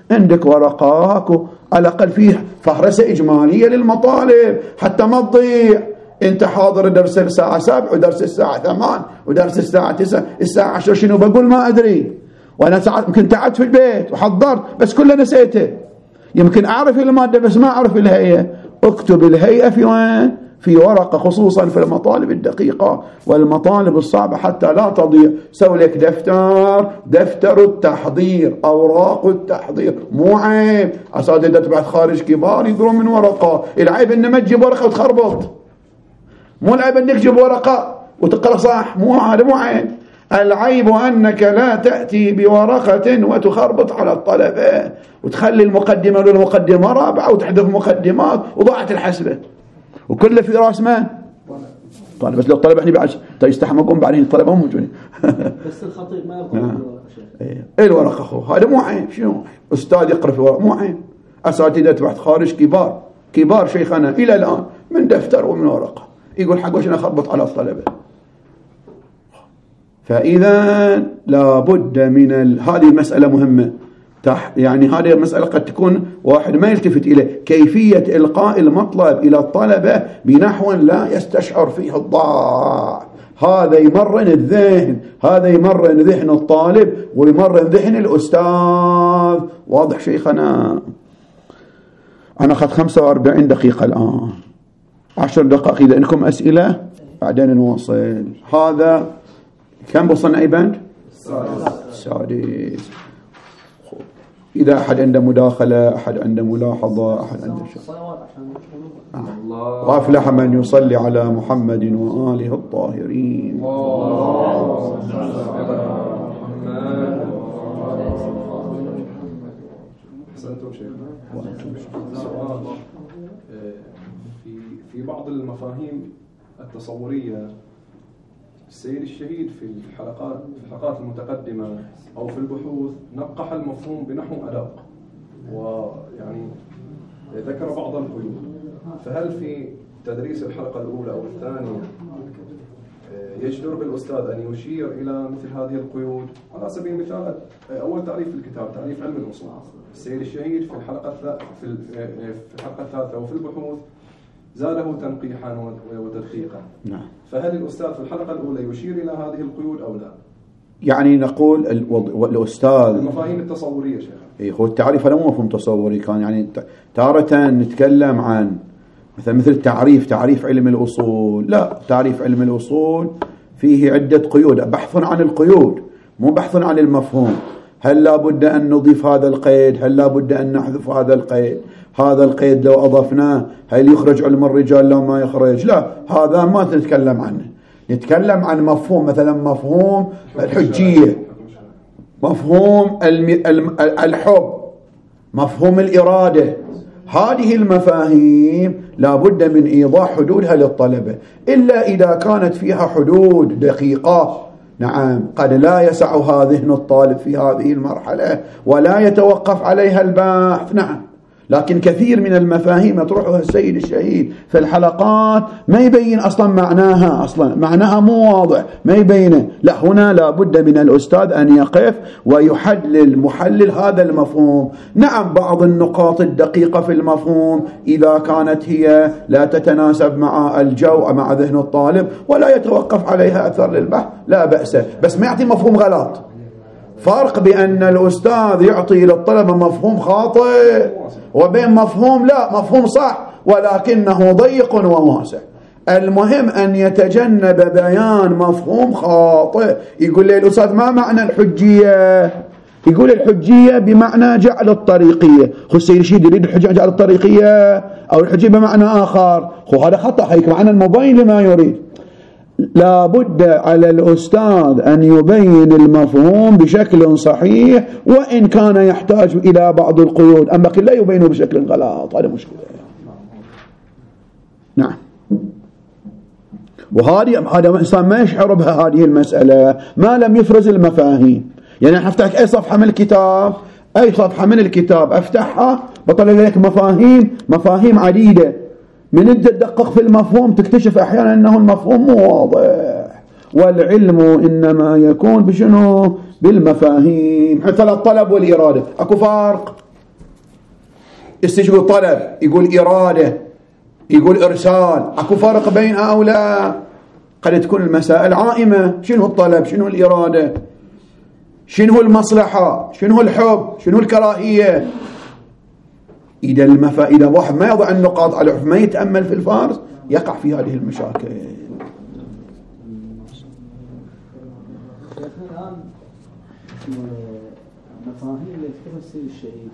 عندك ورقة اكو على الأقل فيه فهرسة إجمالية للمطالب حتى ما تضيع. أنت حاضر درس الساعة سبع ودرس الساعة ثمان ودرس الساعة تسعة، الساعة عشر شنو بقول ما أدري، وأنا ساعات يمكن تعبت في البيت وحضرت بس كله نسيته. يمكن أعرف المادة بس ما أعرف الهيئة. اكتب الهيئة في وين؟ في ورقة، خصوصا في المطالب الدقيقة والمطالب الصعبة حتى لا تضيع. سوي لك دفتر، دفتر التحضير، أوراق التحضير. مو عيب أساتذة تبعت خارج كبار يدرون من ورقة. العيب إن ما تجيب ورقة وتخربط، مو العيب إنك تجيب ورقة وتقرأ صح، مو هذا مو عيب. العيب أنك لا تأتي بورقة وتخربط على الطلبة وتخلي المقدمة للمقدمة رابعة وتحذف مقدمات وضاعت الحسبة وكله في راس ما طالب. بس لو الطلبة احنا بعد يستحمقون بعدين الطلبة مو موجودين. بس الخطيب ما يرضى بالورقة شيخ. ايه الورقة اخو هذا مو عيب. شنو استاذ يقرأ في ورقة؟ مو عيب. اساتذة تبعت خارج كبار كبار شيخنا الى الان من دفتر ومن ورقة يقول حق وش اخربط على الطلبة. فإذا لابد من ال... هذه المسألة مهمة. تح... يعني هذه المسألة قد تكون واحد ما يلتفت إليه، كيفية إلقاء المطلب إلى الطلبة بنحو لا يستشعر فيه الضاع. هذا يمرن الذهن، هذا يمرن ذهن الطالب ويمرن ذهن الأستاذ. واضح شيخنا؟ أنا أخذت خمسة وأربعين دقيقة الآن، عشر دقائق إذا لكم أسئلة بعدين نواصل. هذا كم وصلنا أي بند؟ السادس. إذا أحد عنده مداخلة، أحد عنده ملاحظة، أحد عنده شيء. وأفلح من يصلي على محمد وآله الطاهرين. أحسنتم شيخنا. في في بعض المفاهيم التصورية السيد الشهيد في الحلقات في الحلقات المتقدمة أو في البحوث نقح المفهوم بنحو أدق، ويعني ذكر بعض القيود. فهل في تدريس الحلقة الأولى أو الثانية يجدر بالأستاذ أن يشير إلى مثل هذه القيود؟ على سبيل المثال أول تعريف في الكتاب تعريف علم الأصول، السيد الشهيد في الحلقة في الحلقة الثالثة وفي البحوث زاده تنقيحا وتدقيقا. نعم. فهل الأستاذ في الحلقة الأولى يشير إلى هذه القيود أو لا؟ يعني نقول الأستاذ المفاهيم التصورية شيخ. إيه هو التعريف هذا مو مفهوم تصوري، كان يعني تارة نتكلم عن مثلا مثل تعريف تعريف علم الأصول. لا، تعريف علم الأصول فيه عدة قيود، بحث عن القيود مو بحث عن المفهوم. هل لا بد أن نضيف هذا القيد؟ هل لا بد أن نحذف هذا القيد؟ هذا القيد لو أضفناه هل يخرج علم الرجال لو ما يخرج؟ لا، هذا ما نتكلم عنه. نتكلم عن مفهوم مثلا مفهوم الحجية، مفهوم الحب، مفهوم الإرادة. هذه المفاهيم لا بد من إيضاح حدودها للطلبة، إلا إذا كانت فيها حدود دقيقة. نعم، قد لا يسعها ذهن الطالب في هذه المرحلة ولا يتوقف عليها البحث. نعم، لكن كثير من المفاهيم يطرحها السيد الشهيد في الحلقات ما يبين أصلا معناها، أصلا معناها مو واضح، ما يبينه. لا، هنا لا بد من الأستاذ أن يقف ويحلل محلل هذا المفهوم. نعم، بعض النقاط الدقيقة في المفهوم إذا كانت هي لا تتناسب مع الجو مع ذهن الطالب ولا يتوقف عليها أثر للبحث لا بأس، بس ما يعطي مفهوم غلط. فرق بأن الأستاذ يعطي للطلبة مفهوم خاطئ وبين مفهوم لا مفهوم صح ولكنه ضيق وواسع. المهم أن يتجنب بيان مفهوم خاطئ. يقول لي الأستاذ ما معنى الحجية؟ يقول الحجية بمعنى جعل الطريقية. خو السيد الشهيد يريد الحجية جعل الطريقية أو الحجية بمعنى آخر. خو هذا خطأ، هيك معنى المبين لما يريد. لا بد على الأستاذ أن يبين المفهوم بشكل صحيح وإن كان يحتاج إلى بعض القيود، أما لا يبينه بشكل غلط. هذا مشكلة. نعم، وهذه هذا إنسان ما يشعر بها هذه المسألة ما لم يفرز المفاهيم. يعني أنا أفتح أي صفحة من الكتاب، أي صفحة من الكتاب أفتحها بطلع لك مفاهيم مفاهيم عديدة. من أنت تدقق في المفهوم تكتشف أحيانا أنه المفهوم مو واضح. والعلم إنما يكون بشنو؟ بالمفاهيم. مثل الطلب والإرادة، أكو فرق. السيد يقول طلب، يقول إرادة، يقول إرسال، أكو فرق بينها أو لا؟ قد تكون المسائل عائمة، شنو الطلب، شنو الإرادة، شنو المصلحة، شنو الحب، شنو الكراهية. إذا المفا إذا واحد ما يضع النقاط على الحروف، ما يتأمل في الفارس، يقع في هذه المشاكل. الآن مفاهيم اللي يذكرها السيد الشهيد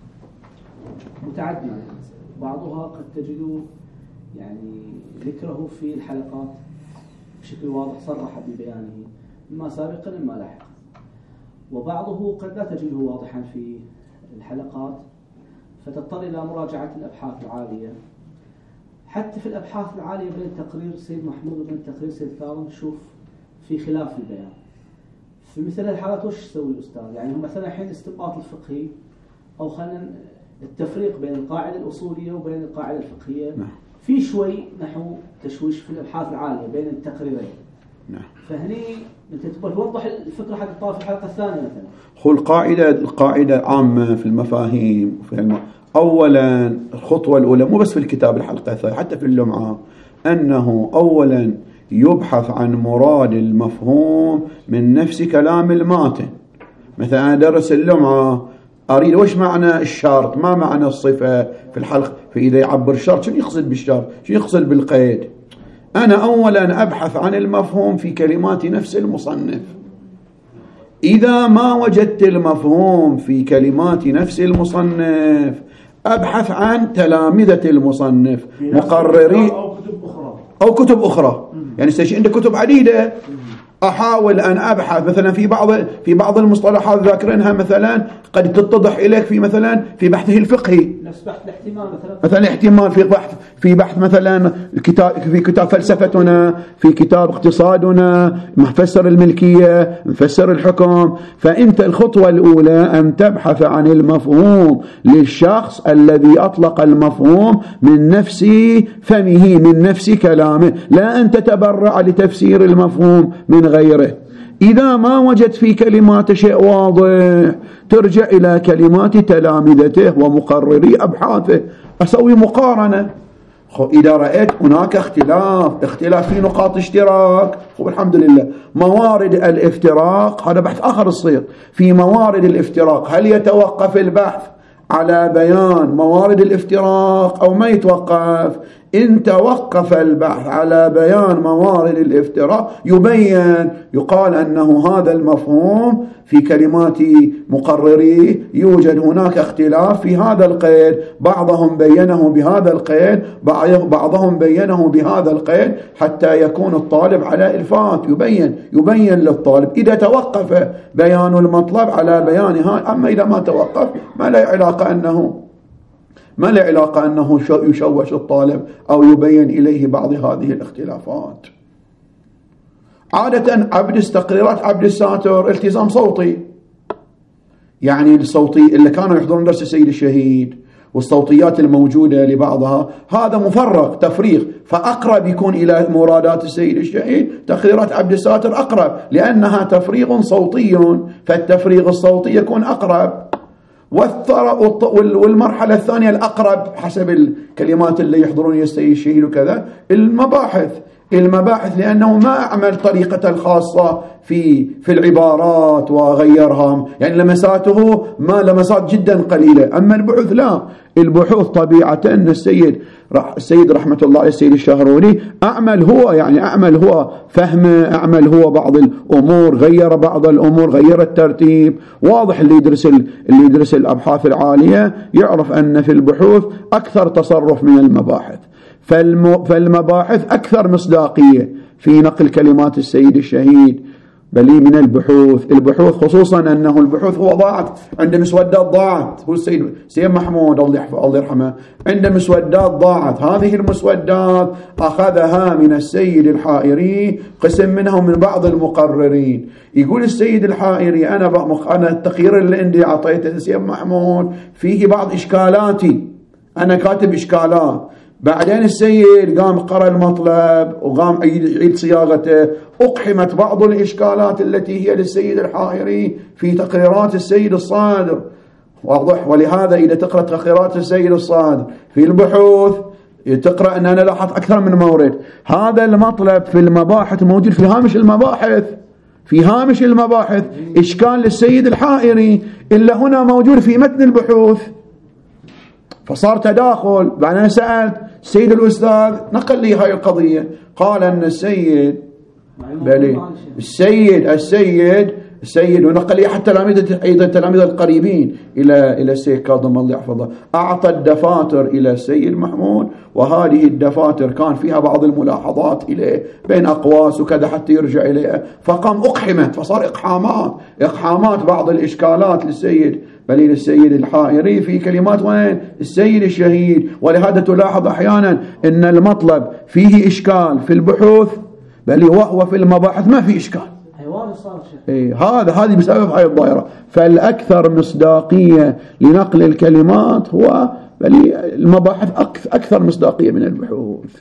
متعددة، بعضها قد تجد يعني ذكره في الحلقات بشكل واضح صرح ببيانه إما سابقا إما لاحقا، وبعضه قد لا تجده واضحا في الحلقات، فتضطر إلى مراجعة الأبحاث العالية. حتى في الأبحاث العالية بين تقرير السيد محمود وبين تقرير السيد كاظم نشوف في خلاف في البيان. في مثل الحالات وش يسوي الأستاذ؟ يعني هم مثلا حين الاستنباط الفقهي أو خلينا التفريق بين القاعدة الأصولية وبين القاعدة الفقهية، نعم. في شوي نحو تشويش في الأبحاث العالية بين التقريرين. نعم. فهني أنت تبغى توضح الفكرة حق الطالب في الحلقة الثانية مثلا. هو القاعدة القاعدة عامة في المفاهيم في الم... أولا الخطوة الأولى مو بس في الكتاب الحلقة الثانية، حتى في اللمعة، أنه أولا يبحث عن مراد المفهوم من نفس كلام الماتن. مثلا أنا درس اللمعة أريد وش معنى الشرط، ما معنى الصفة في الحلقة، فإذا يعبر الشرط شو يقصد بالشرط، شو يقصد بالقيد. أنا أولا أبحث عن المفهوم في كلمات نفس المصنف. إذا ما وجدت المفهوم في كلمات نفس المصنف أبحث عن تلامذة المصنف مقرري أو كتب أخرى أو كتب أخرى. يعني سيشي عندك كتب عديدة، أحاول أن أبحث مثلا في بعض في بعض المصطلحات ذاكرينها مثلا قد تتضح إليك في مثلا في بحثه الفقهي، نفس بحث الاحتمال مثلا مثلا احتمال في بحث في بحث مثلا كتاب في كتاب فلسفتنا، في كتاب اقتصادنا، مفسر الملكية، مفسر الحكم. فأنت الخطوة الأولى أن تبحث عن المفهوم للشخص الذي أطلق المفهوم من نفس فمه من نفس كلامه، لا أن تتبرع لتفسير المفهوم من غيره. إذا ما وجد في كلمات شيء واضح ترجع إلى كلمات تلامذته ومقرري أبحاثه، أسوي مقارنة. إذا رأيت هناك اختلاف اختلاف في نقاط اشتراك، الحمد لله. موارد الافتراق هذا بحث آخر الصيغ. في موارد الافتراق هل يتوقف البحث على بيان موارد الافتراق أو ما يتوقف؟ إن توقف البحث على بيان موارد الافتراق يبين يقال أنه هذا المفهوم في كلمات مقرريه يوجد هناك اختلاف في هذا القيد، بعضهم بينه بهذا القيد، بعضهم بينه بهذا القيد، حتى يكون الطالب على إلفات يبين يبين للطالب. إذا توقف بيان المطلب على بيانها، أما إذا ما توقف ما لا علاقة أنه ما له علاقة أنه يشوش الطالب أو يبين إليه بعض هذه الاختلافات. عادة عبد تقريرات عبد الساتر التزام صوتي، يعني الصوتي اللي كانوا يحضرون درس السيد الشهيد والصوتيات الموجودة لبعضها هذا مفرغ تفريغ، فأقرب يكون إلى مرادات السيد الشهيد تقريرات عبد الساتر أقرب، لأنها تفريغ صوتي، فالتفريغ الصوتي يكون أقرب. والمرحلة الثانية الأقرب حسب الكلمات اللي يحضرون السيد الشهيد وكذا المباحث المباحث لأنه ما أعمل طريقة الخاصة في في العبارات وغيرها، يعني لمساته ما لمسات جدا قليلة. أما البحوث لا، البحوث طبيعة أن السيد السيد رحمة الله عليه السيد الشهروري أعمل هو يعني أعمل هو فهمه، أعمل هو بعض الأمور، غير بعض الأمور، غير الترتيب. واضح اللي يدرس اللي يدرس الأبحاث العالية يعرف أن في البحوث أكثر تصرف من المباحث، فالمباحث أكثر مصداقية في نقل كلمات السيد الشهيد بل من البحوث. البحوث خصوصا أنه البحوث هو ضاعت عند مسودات ضاعت، هو السيد سيد محمود الله يرحمه عند مسودات ضاعت، هذه المسودات أخذها من السيد الحائري قسم منهم من بعض المقررين. يقول السيد الحائري أنا أنا التقرير اللي عندي أعطيته سيد محمود فيه بعض إشكالاتي، أنا كاتب إشكالات. بعدين السيد قام قرأ المطلب وقام يعيد صياغته، أقحمت بعض الإشكالات التي هي للسيد الحائري في تقريرات السيد الصادر. واضح. ولهذا إذا تقرأ تقريرات السيد الصادر في البحوث تقرأ أن أنا لاحظت أكثر من مورد هذا المطلب في المباحث موجود في هامش المباحث، في هامش المباحث إشكال للسيد الحائري إلا هنا موجود في متن البحوث. فصار تداخل. بعدين سألت السيد الأستاذ نقل لي هاي القضية، قال أن السيد بلي السيد السيد السيد ونقل لي حتى تلاميذ أيضا التلاميذ القريبين إلى إلى السيد كاظم الله يحفظه، أعطى الدفاتر إلى السيد محمود، وهذه الدفاتر كان فيها بعض الملاحظات إليه بين أقواس وكذا حتى يرجع إليها، فقام أقحمت، فصار إقحامات إقحامات بعض الإشكالات للسيد بل للسيد الحائري في كلمات وين السيد الشهيد. ولهذا تلاحظ أحيانا أن المطلب فيه إشكال في البحوث بل وهو في المباحث ما في إشكال. إيه هذا هذه بسبب هاي الظاهرة. فالأكثر مصداقية لنقل الكلمات هو بل المباحث أكثر مصداقية من البحوث.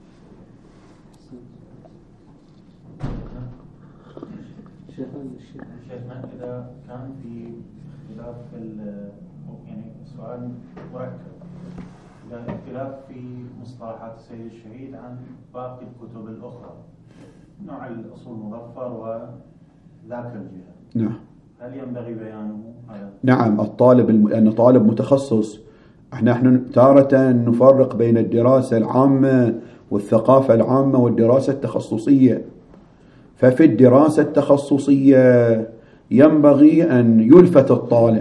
شيخنا إذا كان في اختلاف يعني سؤال مركب، إذا اختلاف في مصطلحات السيد الشهيد عن باقي الكتب الأخرى نوع الأصول المظفر وذاك الجهة، نعم، هل ينبغي بيانه هذا؟ نعم. الطالب الم... أنه طالب متخصص، احنا احنا تارة نفرق بين الدراسة العامة والثقافة العامة والدراسة التخصصية. ففي الدراسة التخصصية ينبغي أن يلفت الطالب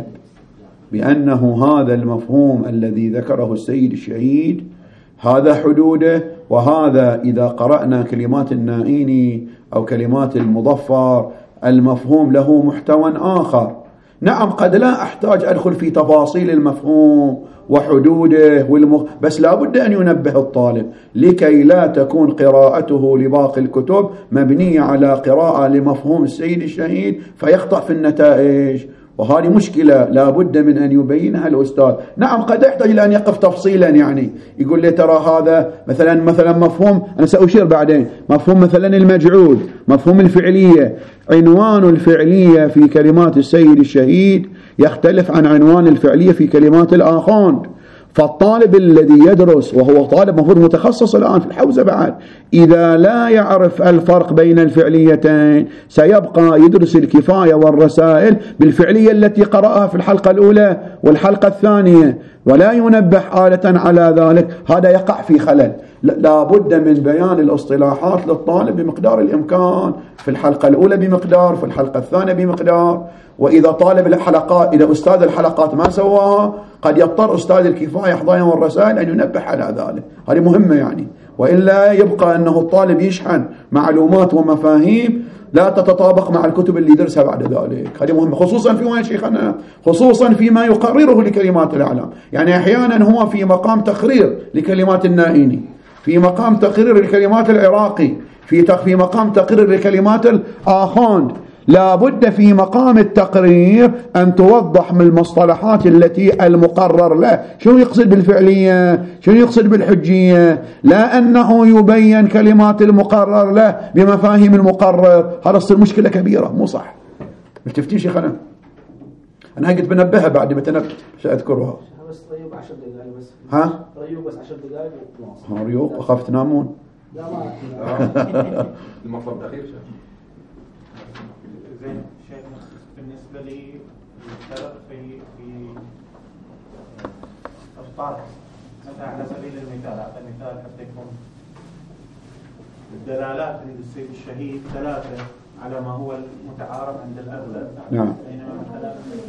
بأنه هذا المفهوم الذي ذكره السيد الشهيد هذا حدوده، وهذا إذا قرأنا كلمات النائيني أو كلمات المظفر المفهوم له محتوى آخر. نعم قد لا أحتاج أدخل في تفاصيل المفهوم وحدوده والمغ... بس لا بد أن ينبه الطالب لكي لا تكون قراءته لباقي الكتب مبنية على قراءة لمفهوم السيد الشهيد فيخطأ في النتائج، وهذه مشكلة لا بد من أن يبينها الأستاذ. نعم قد يحتاج إلى أن يقف تفصيلا، يعني يقول لي ترى هذا مثلا مثلا مفهوم، أنا سأشير بعدين، مفهوم مثلا المجعول، مفهوم الفعلية، عنوان الفعلية في كلمات السيد الشهيد يختلف عن عنوان الفعلية في كلمات الآخوند. فالطالب الذي يدرس وهو طالب مفروض متخصص الآن في الحوزة بعد، إذا لا يعرف الفرق بين الفعليتين سيبقى يدرس الكفاية والرسائل بالفعلية التي قرأها في الحلقة الأولى والحلقة الثانية ولا ينبه آلة على ذلك، هذا يقع في خلل. لا بد من بيان الاصطلاحات للطالب بمقدار الإمكان، في الحلقة الأولى بمقدار، في الحلقة الثانية بمقدار. وإذا طالب الحلقات إذا أستاذ الحلقات ما سواها قد يضطر أستاذ الكفاية حضايا والرسائل أن ينبه على ذلك، هذه مهمة يعني، وإلا يبقى أنه الطالب يشحن معلومات ومفاهيم لا تتطابق مع الكتب اللي يدرسها بعد ذلك. هذه مهمة خصوصا في وين شيخنا، خصوصا فيما يقرره لكلمات الإعلام. يعني أحيانا هو في مقام تقرير لكلمات النائيني، في مقام تقرير لكلمات العراقي، في في مقام تقرير لكلمات الآخوند. لا بد في مقام التقرير أن توضح من المصطلحات التي المقرر له شنو يقصد بالفعلية، شنو يقصد بالحجية، لا أنه يبين كلمات المقرر له بمفاهيم المقرر. هذا تصير مشكلة كبيرة، مو صح. متفتين شيخنا؟ أنا قلت بنبهها بعد ما تنبه سأذكرها. بس ريوق عشر دقائق بس. ها؟ ريوق بس عشر دقائق وخلاص. ها ريوق أخاف تنامون. لا ما. المطلب الأخير شيخ. زين شيخ، بالنسبة لي الفرق في في الطرح، مثلا على سبيل المثال أعطي مثال حتى يكون الدلالات عند السيد الشهيد ثلاثة على ما هو المتعارف عند الأغلب. نعم. بينما مثلا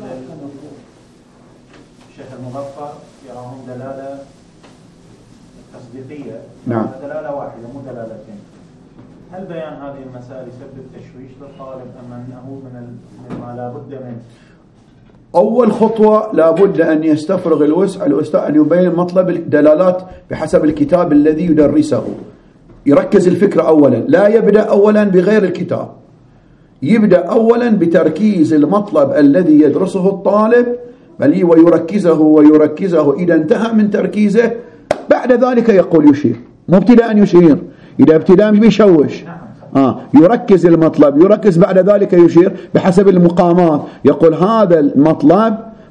الشيخ المظفر يراهم دلالة تصديقية، نعم. دلالة واحدة مو دلالتين. هل بيان هذه المسائل يسبب تشويش للطالب أم أنه من مما لا بد منه؟ أول خطوة لا بد أن يستفرغ الوسع الأستاذ أن يبين مطلب الدلالات بحسب الكتاب الذي يدرسه، يركز الفكرة أولا، لا يبدأ أولا بغير الكتاب، يبدأ أولا بتركيز المطلب الذي يدرسه الطالب بل ويركزه ويركزه. إذا انتهى من تركيزه بعد ذلك يقول يشير، مو ابتداء يشير، إذا ابتداء بيشوش. آه يركز المطلب، يركز بعد ذلك يشير بحسب المقامات، يقول هذا المطلب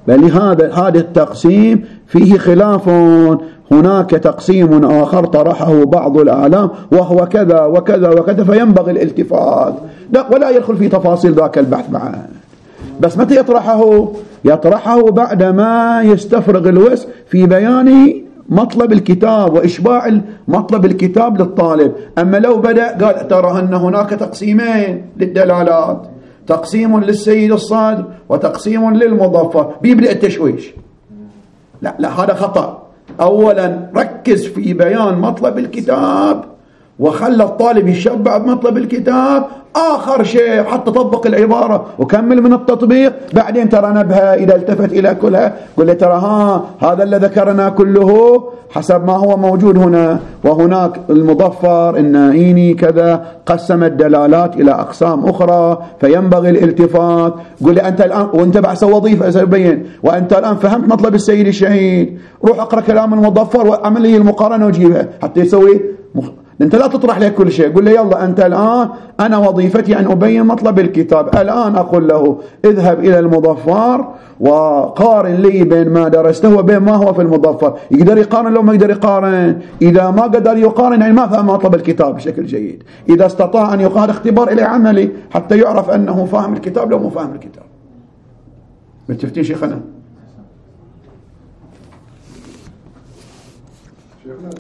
بل هذا هذا التقسيم فيه خلاف. هناك تقسيم آخر طرحه بعض الأعلام وهو كذا وكذا وكذا، فينبغي الالتفات ولا يدخل في تفاصيل ذاك البحث معه. بس متى يطرحه؟ يطرحه بعدما يستفرغ الوسع في بيان مطلب الكتاب وإشباع مطلب الكتاب للطالب. أما لو بدأ قال ترى أن هناك تقسيمين للدلالات، تقسيم للسيد الصادر وتقسيم للمظفر، بيبدأ التشويش. لا لا، هذا خطأ. أولا ركز في بيان مطلب الكتاب وخلى الطالب يشبع بمطلب الكتاب. آخر شيء حتى طبق العبارة وكمل من التطبيق، بعدين ترى نبهة إذا التفت إلى كلها قل له ترى ها هذا اللي ذكرنا كله حسب ما هو موجود هنا، وهناك المظفر النائيني كذا قسم الدلالات إلى أقسام أخرى فينبغي الالتفات. قل له أنت الآن وأنت بعد وظيفة سأبين، وأنت الآن فهمت مطلب السيد الشهيد، روح أقرأ كلام المظفر وأعمل لي المقارنة وجيبها حتى يسوي مخ... أنت لا تطرح لك كل شيء. قل له يلا أنت الآن أنا وظيفتي أن أبين مطلب الكتاب، الآن أقول له اذهب إلى المظفر وقارن لي بين ما درسته وبين ما هو في المظفر. يقدر يقارن لو ما يقدر يقارن؟ إذا ما قدر يقارن يعني ما فهم مطلب الكتاب بشكل جيد. إذا استطاع أن يقارن اختبار إلى عملي حتى يعرف أنه فاهم الكتاب لو مو فاهم الكتاب. متفتين شيخنا؟